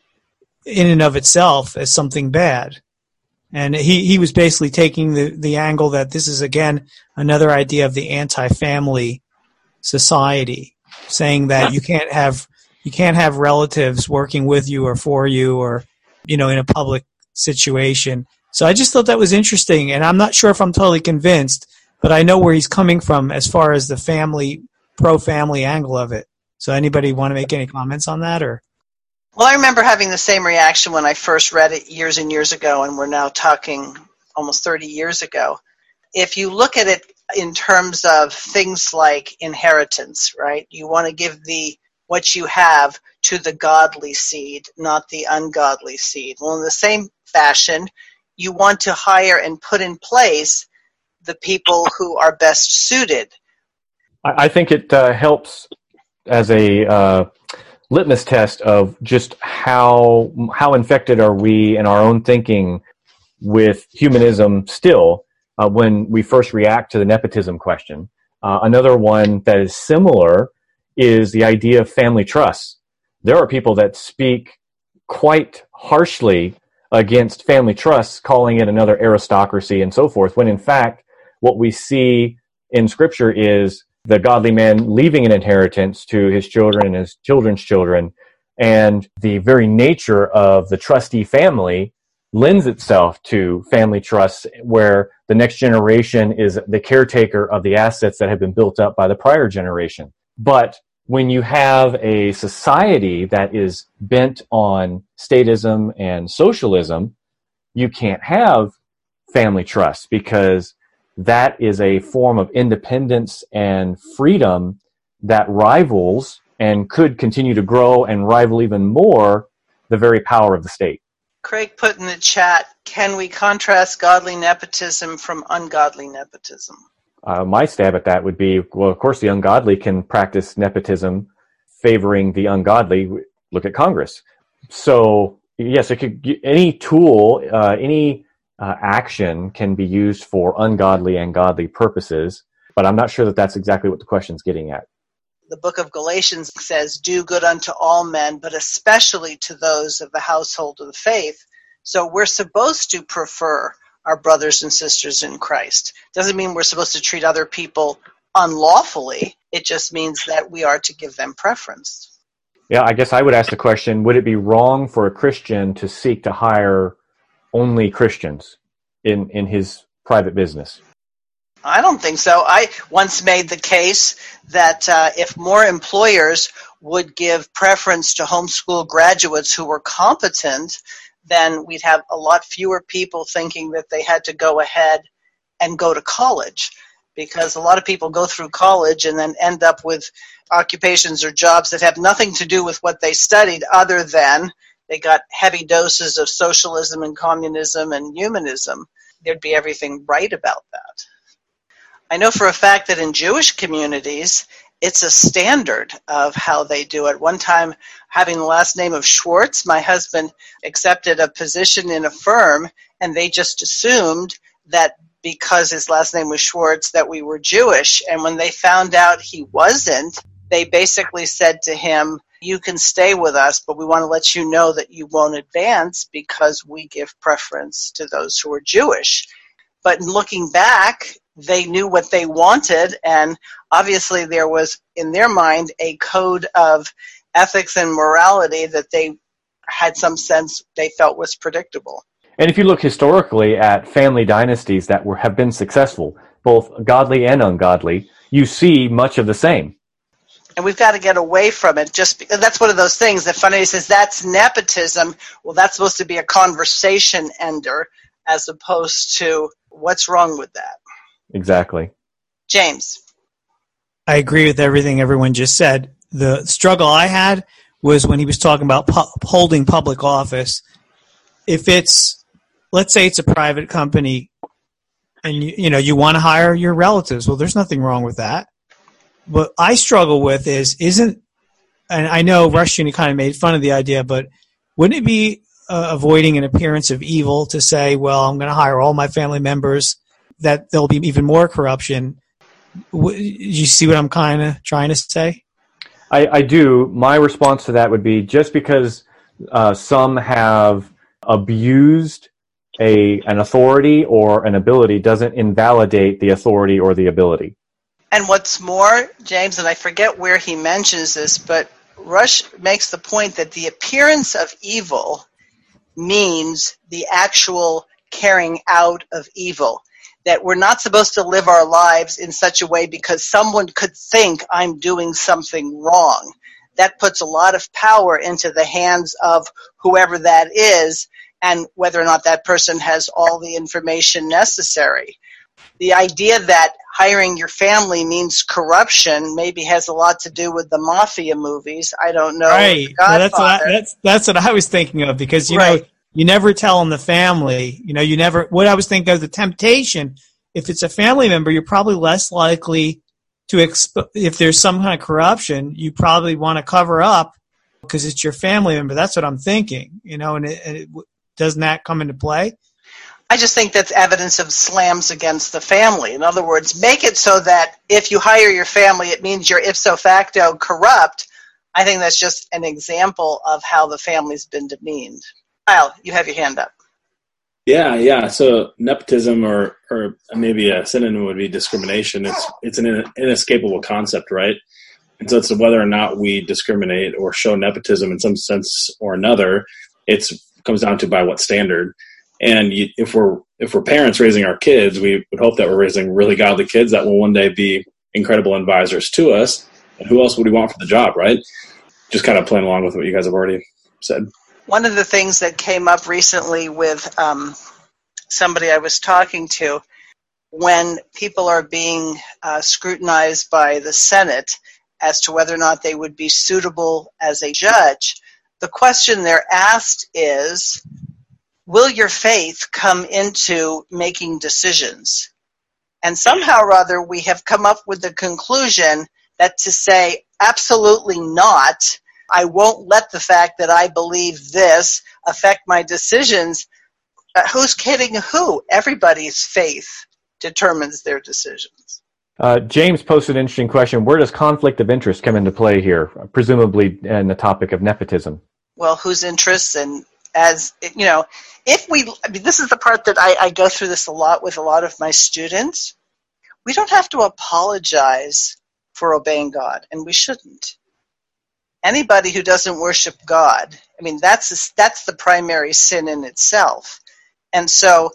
in and of itself as something bad. And he was basically taking the angle that this is, again, another idea of the anti-family society, saying that you can't have relatives working with you or for you or, in a public situation. So I just thought that was interesting, and I'm not sure if I'm totally convinced, but I know where he's coming from as far as the pro-family angle of it. So anybody want to make any comments on that? Or? Well, I remember having the same reaction when I first read it years and years ago, and we're now talking almost 30 years ago. If you look at it in terms of things like inheritance, right? You want to give what you have to the godly seed, not the ungodly seed. Well, in the same fashion, you want to hire and put in place the people who are best suited. I think it helps as a litmus test of just how infected are we in our own thinking with humanism still when we first react to the nepotism question. Another one that is similar is the idea of family trust. There are people that speak quite harshly against family trusts, calling it another aristocracy and so forth, when in fact what we see in Scripture is the godly man leaving an inheritance to his children and his children's children, and the very nature of the trustee family lends itself to family trusts where the next generation is the caretaker of the assets that have been built up by the prior generation. But when you have a society that is bent on statism and socialism, you can't have family trusts because that is a form of independence and freedom that rivals and could continue to grow and rival even more the very power of the state. Craig put in the chat, can we contrast godly nepotism from ungodly nepotism? My stab at that would be, well, of course, the ungodly can practice nepotism favoring the ungodly. Look at Congress. So, yes, it could, any tool, any action can be used for ungodly and godly purposes, but I'm not sure that that's exactly what the question's getting at. The book of Galatians says, do good unto all men, but especially to those of the household of the faith. So we're supposed to prefer our brothers and sisters in Christ. Doesn't mean we're supposed to treat other people unlawfully. It just means that we are to give them preference. Yeah, I guess I would ask the question, would it be wrong for a Christian to seek to hire only Christians in his private business? I don't think so. I once made the case that if more employers would give preference to homeschool graduates who were competent, then we'd have a lot fewer people thinking that they had to go ahead and go to college. Because a lot of people go through college and then end up with occupations or jobs that have nothing to do with what they studied other than they got heavy doses of socialism and communism and humanism. There'd be everything right about that. I know for a fact that in Jewish communities, it's a standard of how they do it. One time, having the last name of Schwartz, my husband accepted a position in a firm, and they just assumed that because his last name was Schwartz, that we were Jewish. And when they found out he wasn't, they basically said to him, you can stay with us, but we want to let you know that you won't advance because we give preference to those who are Jewish. But in looking back, they knew what they wanted, and obviously there was, in their mind, a code of ethics and morality that they had some sense they felt was predictable. And if you look historically at family dynasties that have been successful, both godly and ungodly, you see much of the same. And we've got to get away from it. That's one of those things that funny says that's nepotism. Well, that's supposed to be a conversation ender as opposed to what's wrong with that. Exactly. James. I agree with everything everyone just said. The struggle I had was when he was talking about holding public office. If it's, let's say it's a private company and you want to hire your relatives, well, there's nothing wrong with that. What I struggle with and I know Rushdoony kind of made fun of the idea, but wouldn't it be avoiding an appearance of evil to say, well, I'm going to hire all my family members, that there'll be even more corruption? You see what I'm kind of trying to say? I do. My response to that would be just because some have abused an authority or an ability doesn't invalidate the authority or the ability. And what's more, James, and I forget where he mentions this, but Rush makes the point that the appearance of evil means the actual carrying out of evil. That we're not supposed to live our lives in such a way because someone could think I'm doing something wrong. That puts a lot of power into the hands of whoever that is, and whether or not that person has all the information necessary. The idea that hiring your family means corruption maybe has a lot to do with the mafia movies. I don't know. Right. Well, that's what I was thinking of, because you know, you never tell them the family. What I was thinking of, the temptation, if it's a family member, you're probably less likely to if there's some kind of corruption, you probably want to cover up because it's your family member. That's what I'm thinking, doesn't that come into play? I just think that's evidence of slams against the family. In other words, make it so that if you hire your family, it means you're ipso facto corrupt. I think that's just an example of how the family's been demeaned. Kyle, you have your hand up. Yeah. So nepotism, or maybe a synonym would be discrimination. It's an inescapable concept, right? And so it's whether or not we discriminate or show nepotism in some sense or another. It comes down to by what standard. And if we're parents raising our kids, we would hope that we're raising really godly kids that will one day be incredible advisors to us. And who else would we want for the job, right? Just kind of playing along with what you guys have already said. One of the things that came up recently with somebody I was talking to, when people are being scrutinized by the Senate as to whether or not they would be suitable as a judge, the question they're asked is, will your faith come into making decisions? And somehow or other, we have come up with the conclusion that to say, absolutely not, I won't let the fact that I believe this affect my decisions. Who's kidding who? Everybody's faith determines their decisions. James posted an interesting question. Where does conflict of interest come into play here? Presumably in the topic of nepotism. Well, whose interests, and as you know, this is the part that I go through this a lot with a lot of my students. We don't have to apologize for obeying God, and we shouldn't. Anybody who doesn't worship God, that's the primary sin in itself. And so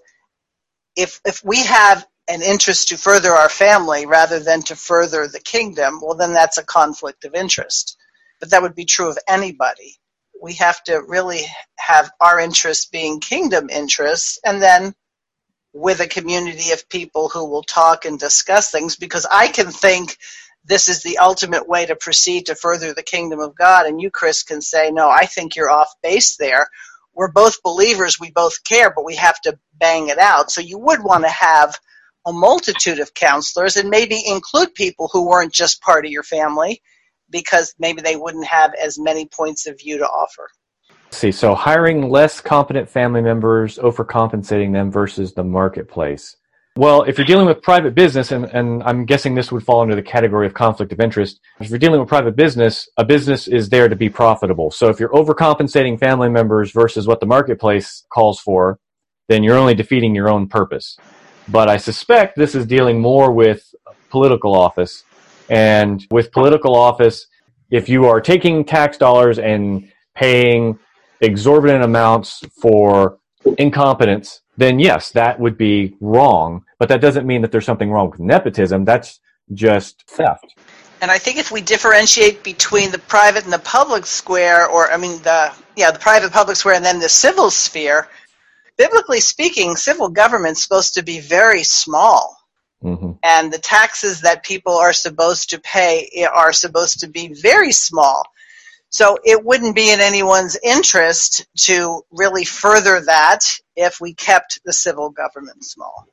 if we have an interest to further our family rather than to further the kingdom, well, then that's a conflict of interest. But that would be true of anybody. We have to really have our interests being kingdom interests, and then with a community of people who will talk and discuss things, because I can think this is the ultimate way to proceed to further the kingdom of God, and you, Chris, can say, no, I think you're off base there. We're both believers, we both care, but we have to bang it out. So you would want to have a multitude of counselors and maybe include people who weren't just part of your family, because maybe they wouldn't have as many points of view to offer. See, so hiring less competent family members, overcompensating them versus the marketplace. Well, if you're dealing with private business, and I'm guessing this would fall under the category of conflict of interest, if you're dealing with private business, a business is there to be profitable. So if you're overcompensating family members versus what the marketplace calls for, then you're only defeating your own purpose. But I suspect this is dealing more with political office. And with political office, if you are taking tax dollars and paying exorbitant amounts for incompetence, then yes, that would be wrong. But that doesn't mean that there's something wrong with nepotism. That's just theft. And I think if we differentiate between the private and the public square, the private public square and then the civil sphere, biblically speaking, civil government's supposed to be very small. Mm-hmm. And the taxes that people are supposed to pay are supposed to be very small. So it wouldn't be in anyone's interest to really further that if we kept the civil government small.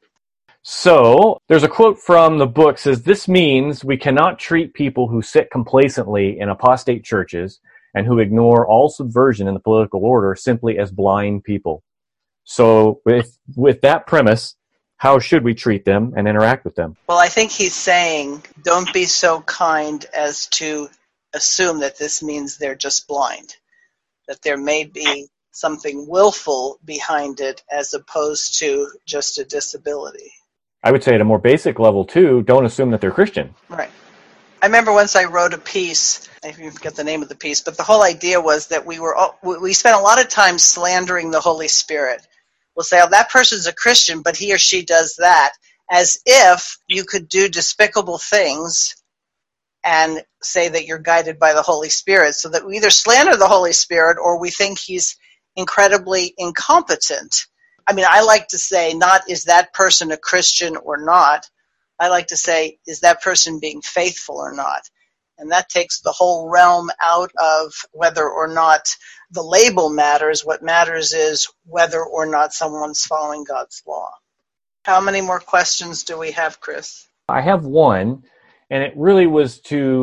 So there's a quote from the book says, "This means we cannot treat people who sit complacently in apostate churches and who ignore all subversion in the political order simply as blind people." So with that premise, how should we treat them and interact with them? Well, I think he's saying, don't be so kind as to assume that this means they're just blind, that there may be something willful behind it as opposed to just a disability. I would say at a more basic level, too, don't assume that they're Christian. Right. I remember once I wrote a piece, I forget the name of the piece, but the whole idea was that we spent a lot of time slandering the Holy Spirit. We'll say, oh, that person's a Christian, but he or she does that, as if you could do despicable things and say that you're guided by the Holy Spirit, so that we either slander the Holy Spirit or we think he's incredibly incompetent. I like to say, not is that person a Christian or not. I like to say, is that person being faithful or not? And that takes the whole realm out of whether or not the label matters. What matters is whether or not someone's following God's law. How many more questions do we have, Chris? I have one. And it really was to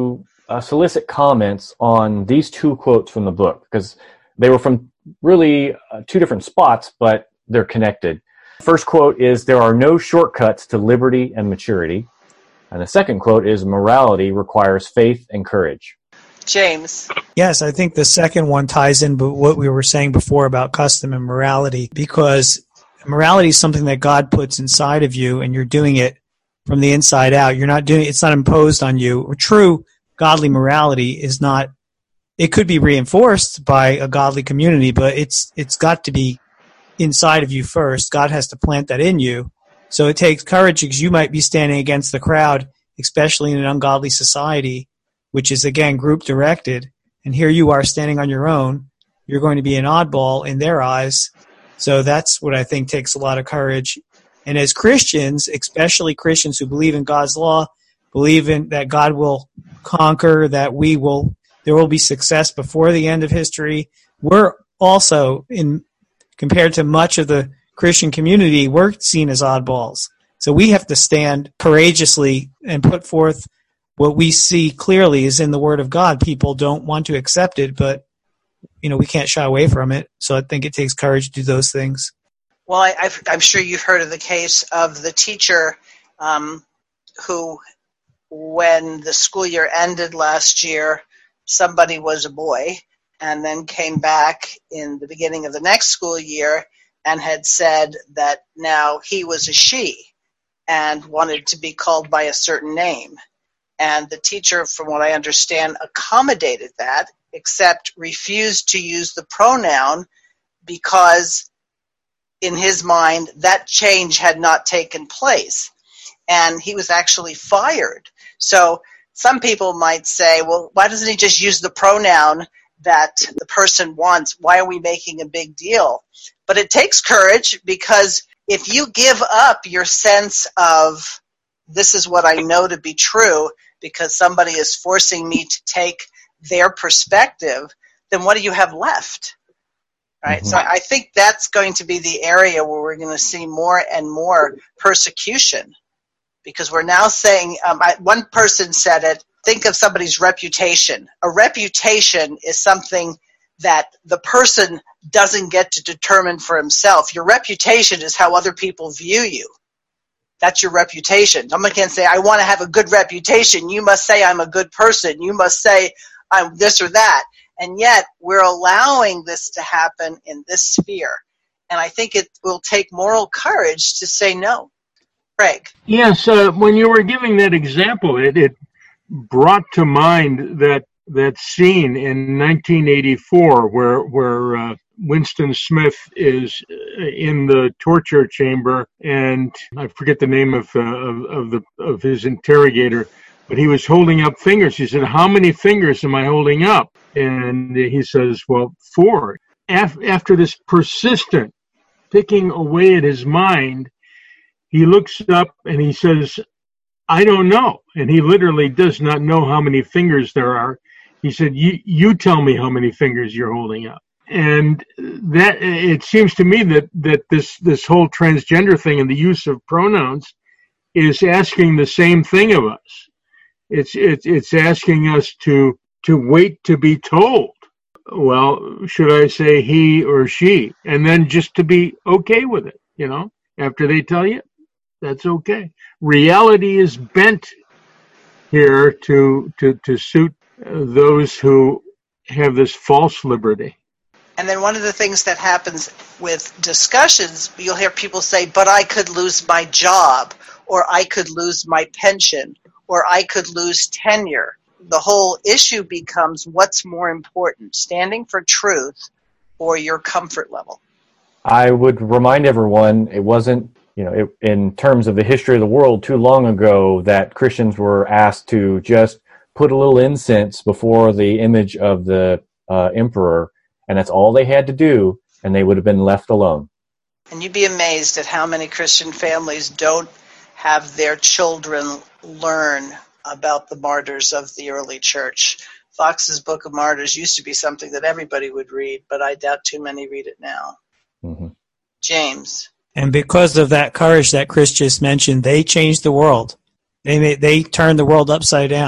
solicit comments on these two quotes from the book, because they were from really two different spots, but they're connected. First quote is, "There are no shortcuts to liberty and maturity." And the second quote is, "Morality requires faith and courage." James. Yes, I think the second one ties in with what we were saying before about custom and morality, because morality is something that God puts inside of you, and you're doing it from the inside out. You're not doing it's not imposed on you. True godly morality is not. It could be reinforced by a godly community, but it's got to be inside of you first. God has to plant that in you. So it takes courage, because you might be standing against the crowd, especially in an ungodly society, which is, again, group-directed. And here you are standing on your own. You're going to be an oddball in their eyes. So that's what I think takes a lot of courage. And as Christians, especially Christians who believe in God's law, believe in that God will conquer, that there will be success before the end of history, we're also, compared to much of the Christian community, we're seen as oddballs. So we have to stand courageously and put forth what we see clearly is in the Word of God. People don't want to accept it, but we can't shy away from it. So I think it takes courage to do those things. Well, I'm sure you've heard of the case of the teacher who, when the school year ended last year, somebody was a boy, and then came back in the beginning of the next school year and had said that now he was a she and wanted to be called by a certain name. And the teacher, from what I understand, accommodated that, except refused to use the pronoun because, in his mind, that change had not taken place. And he was actually fired. So some people might say, well, why doesn't he just use the pronoun that the person wants? Why are we making a big deal? But it takes courage, because if you give up your sense of, this is what I know to be true, because somebody is forcing me to take their perspective, then what do you have left? Right? Mm-hmm. So I think that's going to be the area where we're going to see more and more persecution, because we're now saying, one person said it, think of somebody's reputation. A reputation is something that the person doesn't get to determine for himself. Your reputation is how other people view you. That's your reputation. Someone can say, I want to have a good reputation. You must say I'm a good person. You must say I'm this or that. And yet we're allowing this to happen in this sphere. And I think it will take moral courage to say no. Craig. Yes, when you were giving that example, it brought to mind that scene in 1984 where Winston Smith is in the torture chamber, and I forget the name of his interrogator, but he was holding up fingers. He said, "How many fingers am I holding up?" And he says, "Well, 4." After this persistent picking away at his mind, he looks up and he says, "I don't know." And he literally does not know how many fingers there are. He said, you tell me how many fingers you're holding up. And that, it seems to me that this whole transgender thing and the use of pronouns is asking the same thing of us. It's asking us to wait to be told. Well, should I say he or she? And then just to be okay with it, after they tell you, that's okay. Reality is bent here to suit those who have this false liberty. And then one of the things that happens with discussions, you'll hear people say, but I could lose my job, or I could lose my pension, or I could lose tenure. The whole issue becomes, what's more important, standing for truth or your comfort level? I would remind everyone, it wasn't, in terms of the history of the world, too long ago that Christians were asked to just put a little incense before the image of the emperor, and that's all they had to do, and they would have been left alone. And you'd be amazed at how many Christian families don't have their children learn about the martyrs of the early church. Fox's Book of Martyrs used to be something that everybody would read, but I doubt too many read it now. Mm-hmm. James. And because of that courage that Chris just mentioned, they changed the world. They turned the world upside down.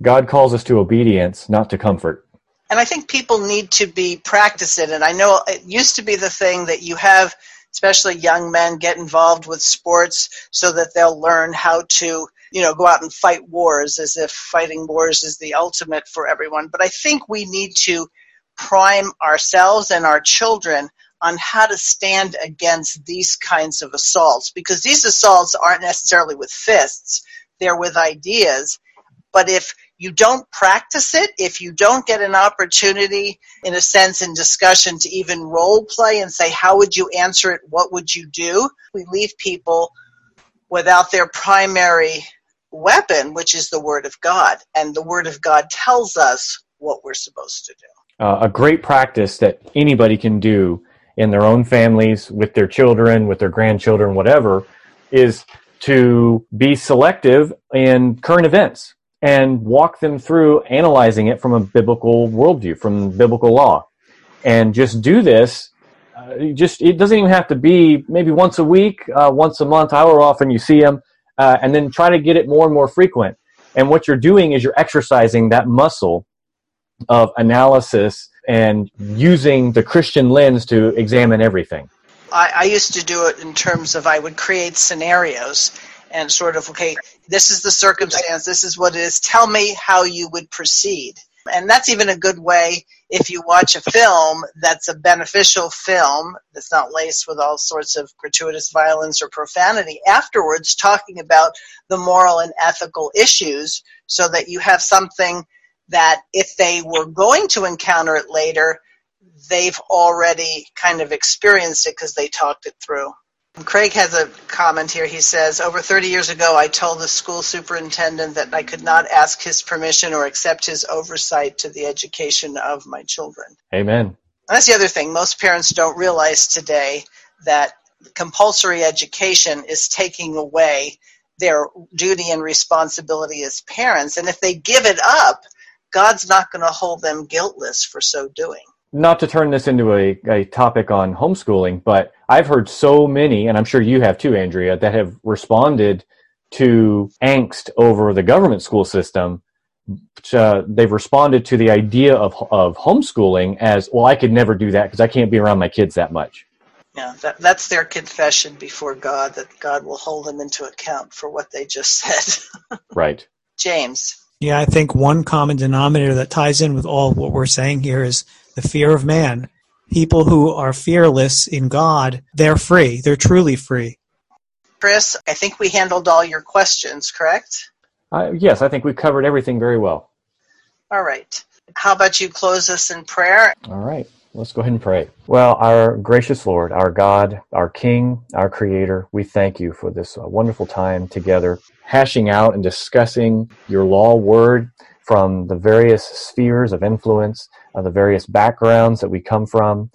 God calls us to obedience, not to comfort. And I think people need to practice it. And I know it used to be the thing that you have, especially young men, get involved with sports so that they'll learn how to, go out and fight wars, as if fighting wars is the ultimate for everyone. But I think we need to prime ourselves and our children on how to stand against these kinds of assaults, because these assaults aren't necessarily with fists, they're with ideas. But if you don't practice it, if you don't get an opportunity, in a sense, in discussion to even role play and say, how would you answer it? What would you do? We leave people without their primary weapon, which is the Word of God. And the Word of God tells us what we're supposed to do. A great practice that anybody can do in their own families, with their children, with their grandchildren, whatever, is to be selective in current events and walk them through analyzing it from a biblical worldview, from biblical law. And just do this. It doesn't even have to be maybe once a week, once a month, however often you see them, and then try to get it more and more frequent. And what you're doing is you're exercising that muscle of analysis and using the Christian lens to examine everything. I used to do it in terms of I would create scenarios and sort of, okay, this is the circumstance, this is what it is, tell me how you would proceed. And that's even a good way if you watch a film that's a beneficial film that's not laced with all sorts of gratuitous violence or profanity, afterwards talking about the moral and ethical issues so that you have something that if they were going to encounter it later, they've already kind of experienced it because they talked it through. Craig has a comment here. He says, over 30 years ago, I told the school superintendent that I could not ask his permission or accept his oversight to the education of my children. Amen. That's the other thing. Most parents don't realize today that compulsory education is taking away their duty and responsibility as parents. And if they give it up, God's not going to hold them guiltless for so doing. Not to turn this into a topic on homeschooling, but I've heard so many, and I'm sure you have too, Andrea, that have responded to angst over the government school system. They've responded to the idea of homeschooling as, well, I could never do that because I can't be around my kids that much. Yeah, that's their confession before God, that God will hold them into account for what they just said. Right. James. Yeah, I think one common denominator that ties in with all what we're saying here is the fear of man. People who are fearless in God, they're free. They're truly free. Chris, I think we handled all your questions, correct? Yes, I think we covered everything very well. All right. How about you close us in prayer? All right. Let's go ahead and pray. Well, our gracious Lord, our God, our King, our Creator, we thank you for this wonderful time together, hashing out and discussing your law word from the various spheres of influence, the various backgrounds that we come from,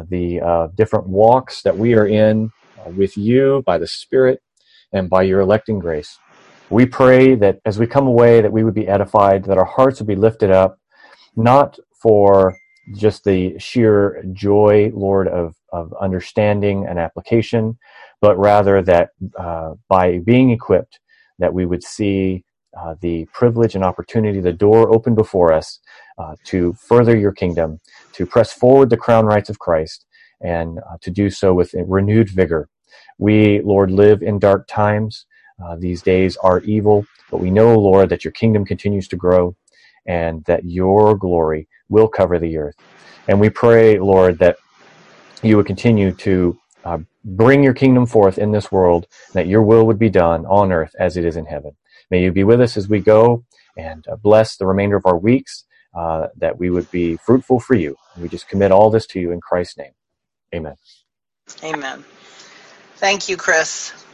the different walks that we are in with you by the Spirit and by your electing grace. We pray that as we come away, that we would be edified, that our hearts would be lifted up, not for just the sheer joy, Lord, of understanding and application, but rather that by being equipped, that we would see the privilege and opportunity, the door open before us to further your kingdom, to press forward the crown rights of Christ, and to do so with renewed vigor. We, Lord, live in dark times. These days are evil, but we know, Lord, that your kingdom continues to grow and that your glory will cover the earth. And we pray, Lord, that you would continue to bring your kingdom forth in this world, that your will would be done on earth as it is in heaven. May you be with us as we go, and bless the remainder of our weeks, that we would be fruitful for you. And we just commit all this to you in Christ's name. Amen. Amen. Thank you, Chris.